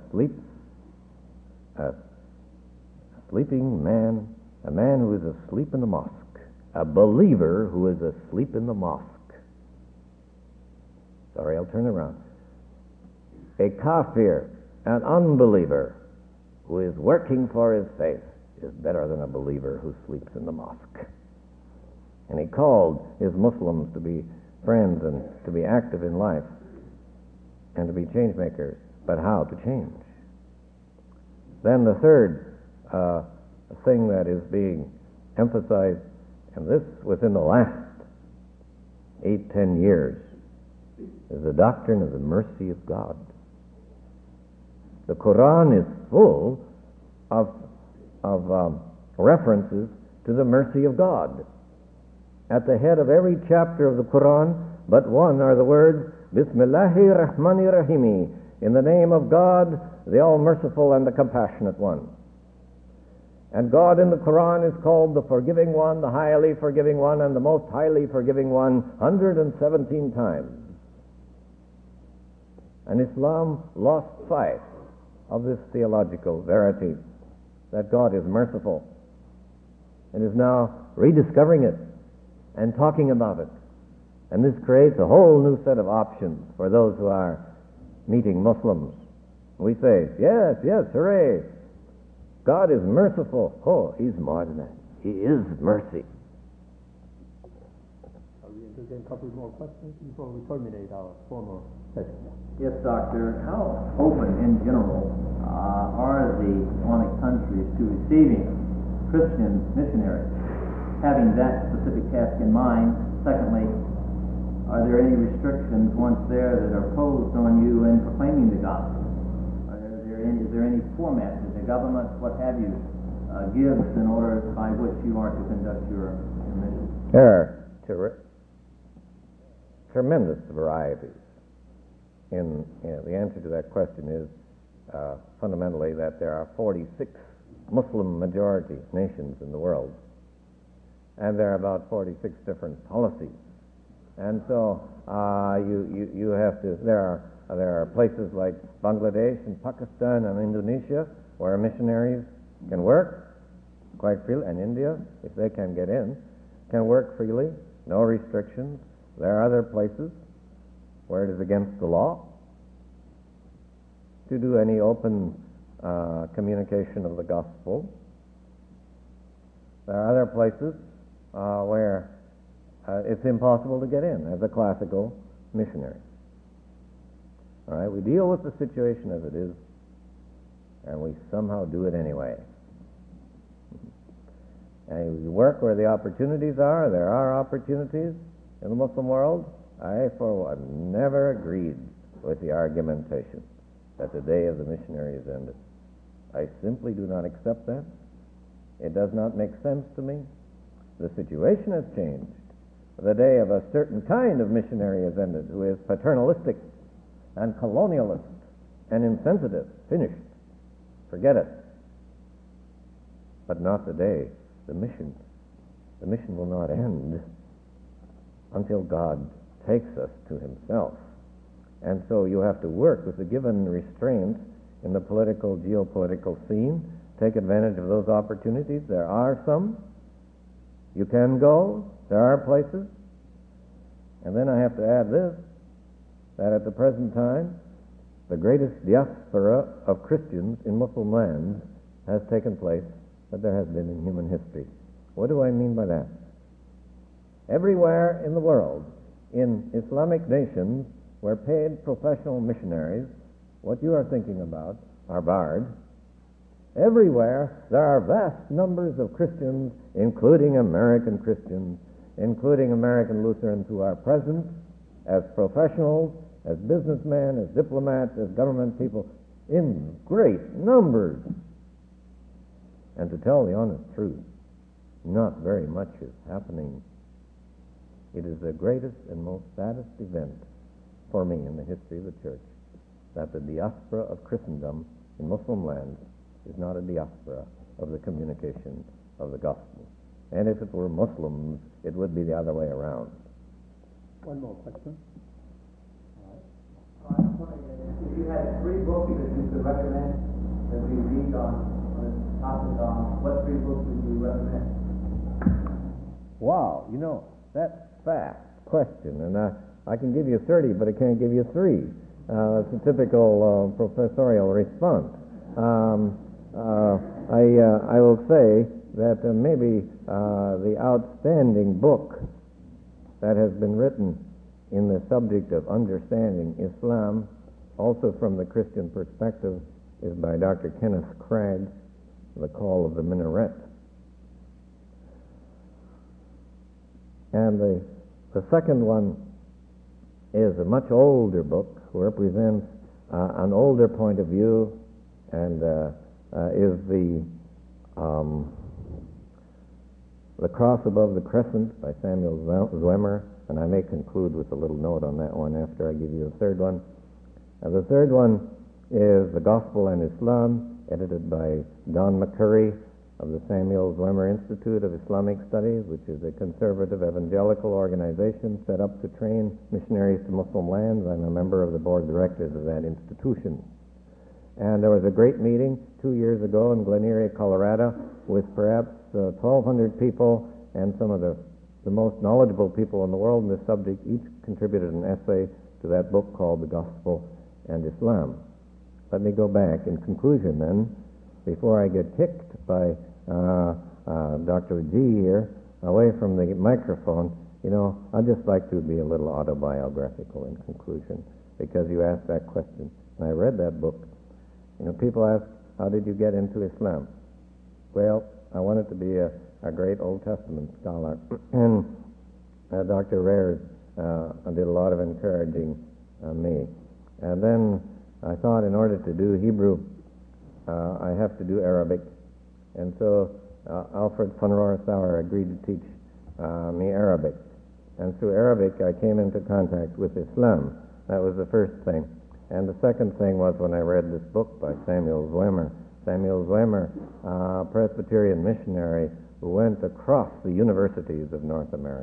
S2: sleeping man, a man who is asleep in the mosque, a believer who is asleep in the mosque. Sorry, I'll turn around. A kafir, an unbeliever, who is working for his faith, is better than a believer who sleeps in the mosque. And he called his Muslims to be friends and to be active in life and to be change makers. But how to change? Then the third thing that is being emphasized, and this within the last 8-10 years, is the doctrine of the mercy of God. The Quran is full of references to the mercy of God. At the head of every chapter of the Quran, but one, are the words, Bismillahir Rahmanir Rahimi, in the name of God, the All-Merciful and the Compassionate One. And God in the Quran is called the Forgiving One, the Highly Forgiving One, and the Most Highly Forgiving One 117 times. And Islam lost sight of this theological verity, that God is merciful, and is now rediscovering it and talking about it. And this creates a whole new set of options for those who are meeting Muslims. We say, yes, hooray, God is merciful. Oh, He's more than that. He is mercy.
S1: Are we entertain a couple more questions before we terminate our formal session?
S5: Yes, Doctor. How open, in general, are the Islamic countries to receiving Christian missionaries? Having that specific task in mind, secondly, are there any restrictions once there that are posed on you in proclaiming the gospel? Is there any format that the government, what have you, gives in order by which you are to conduct your mission?
S2: There are tremendous varieties. The answer to that question is fundamentally that there are 46 Muslim majority nations in the world, and there are about 46 different policies And so you have to. There are places like Bangladesh and Pakistan and Indonesia where missionaries can work quite freely, and India, if they can get in, can work freely, no restrictions. There are other places where it is against the law to do any open communication of the gospel. There are other places where it's impossible to get in as a classical missionary. All right, we deal with the situation as it is, and we somehow do it anyway. And we work where the opportunities are. There are opportunities in the Muslim world. I, for one, never agreed with the argumentation that the day of the missionary is ended. I simply do not accept that. It does not make sense to me. The situation has changed. The day of a certain kind of missionary is ended, who is paternalistic and colonialist and insensitive. Finished. Forget it. But not the day. The mission will not end until God takes us to himself. And so you have to work with the given restraints in the political, geopolitical scene, take advantage of those opportunities. There are some. You can go. There are places. And then I have to add this, that at the present time, the greatest diaspora of Christians in Muslim lands has taken place that there has been in human history. What do I mean by that? Everywhere in the world, in Islamic nations where paid professional missionaries, what you are thinking about, are barred. Everywhere there are vast numbers of Christians, including American Christians, including American Lutherans, who are present as professionals, as businessmen, as diplomats, as government people, in great numbers. And to tell the honest truth, not very much is happening. It is the greatest and most saddest event for me in the history of the church that the diaspora of Christendom in Muslim lands is not a diaspora of the communication of the gospel. And if it were Muslims, it would be the other way around.
S1: One more question.
S3: I was wondering if you had 3 books that you could recommend that we read on this topic, what 3 books would you recommend?
S2: Wow, that's a fast question, and I can give you 30, but I can't give you 3. It's a typical professorial response. I will say that maybe the outstanding book that has been written in the subject of understanding Islam, also from the Christian perspective, is by Dr. Kenneth Cragg, The Call of the Minaret. And the second one is a much older book, represents an older point of view, and is the Cross Above the Crescent by Samuel Zwemer, and I may conclude with a little note on that one after I give you the third one. The third one is The Gospel and Islam, edited by Don McCurry of the Samuel Zwemer Institute of Islamic Studies, which is a conservative evangelical organization set up to train missionaries to Muslim lands. I'm a member of the board of directors of that institution. And there was a great meeting 2 years ago in Glen Erie, Colorado, with perhaps 1,200 people, and some of the most knowledgeable people in the world on this subject. Each contributed an essay to that book called The Gospel and Islam. Let me go back in conclusion then, before I get kicked by Dr. G here, away from the microphone. I'd just like to be a little autobiographical in conclusion, because you asked that question. And I read that book. People ask, how did you get into Islam? Well, I wanted to be a great Old Testament scholar. And Dr. Reyes did a lot of encouraging me. And then I thought, in order to do Hebrew, I have to do Arabic. And so Alfred von Rohrsauer agreed to teach me Arabic. And through Arabic, I came into contact with Islam. That was the first thing. And the second thing was when I read this book by Samuel Zwemer. Samuel Zwemer, a Presbyterian missionary who went across the universities of North America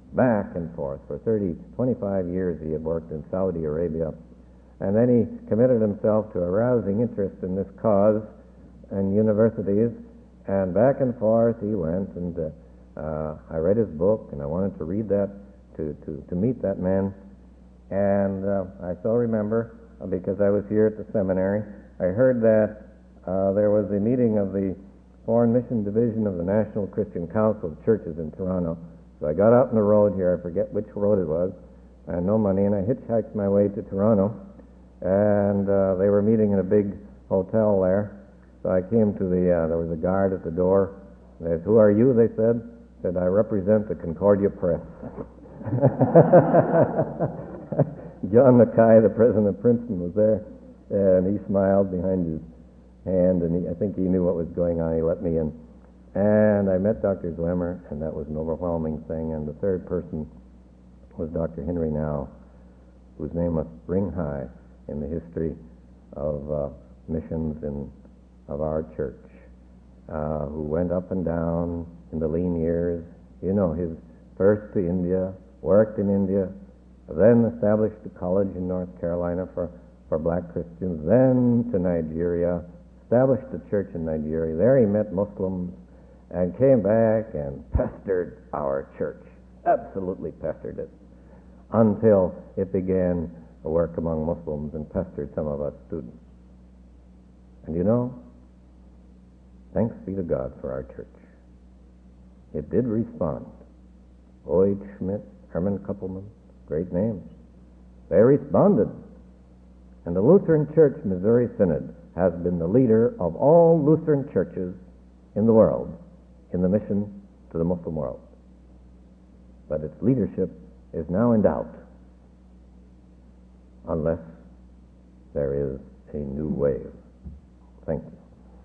S2: back and forth. For 25 years he had worked in Saudi Arabia, and then he committed himself to arousing interest in this cause in universities, and back and forth he went, and I read his book, and I wanted to read that, to meet that man, and I still remember, because I was here at the seminary, I heard that there was a meeting of the Foreign Mission Division of the National Christian Council of Churches in Toronto. So I got out on the road here, I forget which road it was, I had no money, and I hitchhiked my way to Toronto, and they were meeting in a big hotel there. So I came to there was a guard at the door. They said, "Who are you?" they said. I said, "I represent the Concordia Press." John Mackay, the president of Princeton, was there, and he smiled behind his hand, and I think he knew what was going on. He let me in. And I met Dr. Zwemer, and that was an overwhelming thing. And the third person was Dr. Henry Now, whose name must ring high in the history of missions of our church, who went up and down in the lean years. You know, his first to India, worked in India, then established a college in North Carolina for black Christians, then to Nigeria, established a church in Nigeria. There he met Muslims and came back and pestered our church, absolutely pestered it, until it began to work among Muslims and pestered some of us students. And you know, thanks be to God for our church. It did respond. O.H. Schmidt, Herman Kuppelman, great names. They responded. And the Lutheran Church Missouri Synod has been the leader of all Lutheran churches in the world in the mission to the Muslim world. But its leadership is now in doubt unless there is a new wave. Thank you.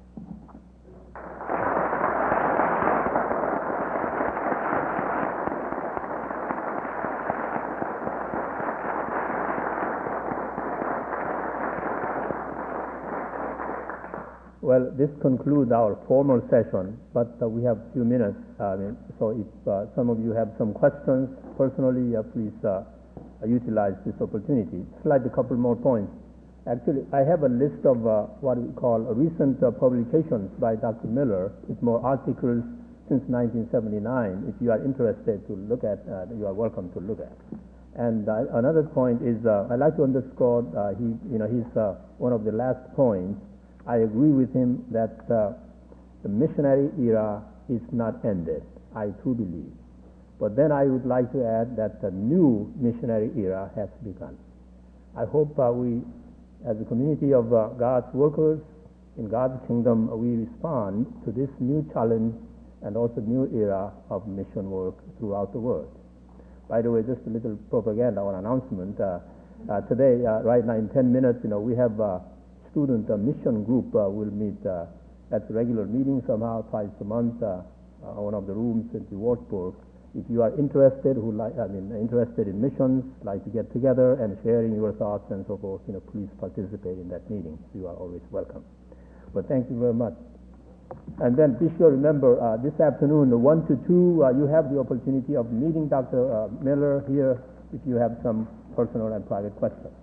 S1: Well, this concludes our formal session, but we have a few minutes. So if some of you have some questions personally, please utilize this opportunity. Slide a couple more points. Actually, I have a list of what we call recent publications by Dr. Miller. It's more articles since 1979. If you are interested to look at, you are welcome to look at. And another point is, I'd like to underscore, he's one of the last points. I agree with him that the missionary era is not ended. I too believe. But then I would like to add that the new missionary era has begun. I hope we, as a community of God's workers in God's kingdom, we respond to this new challenge and also new era of mission work throughout the world. By the way, just a little propaganda or announcement. Today, right now in 10 minutes, we have student mission group will meet at regular meetings somehow twice a month, one of the rooms in the Wartburg. If you are interested, interested in missions, like to get together and sharing your thoughts and so forth, please participate in that meeting. You are always welcome. But thank you very much. And then be sure remember this afternoon, 1 to 2, you have the opportunity of meeting Dr. Miller here if you have some personal and private questions.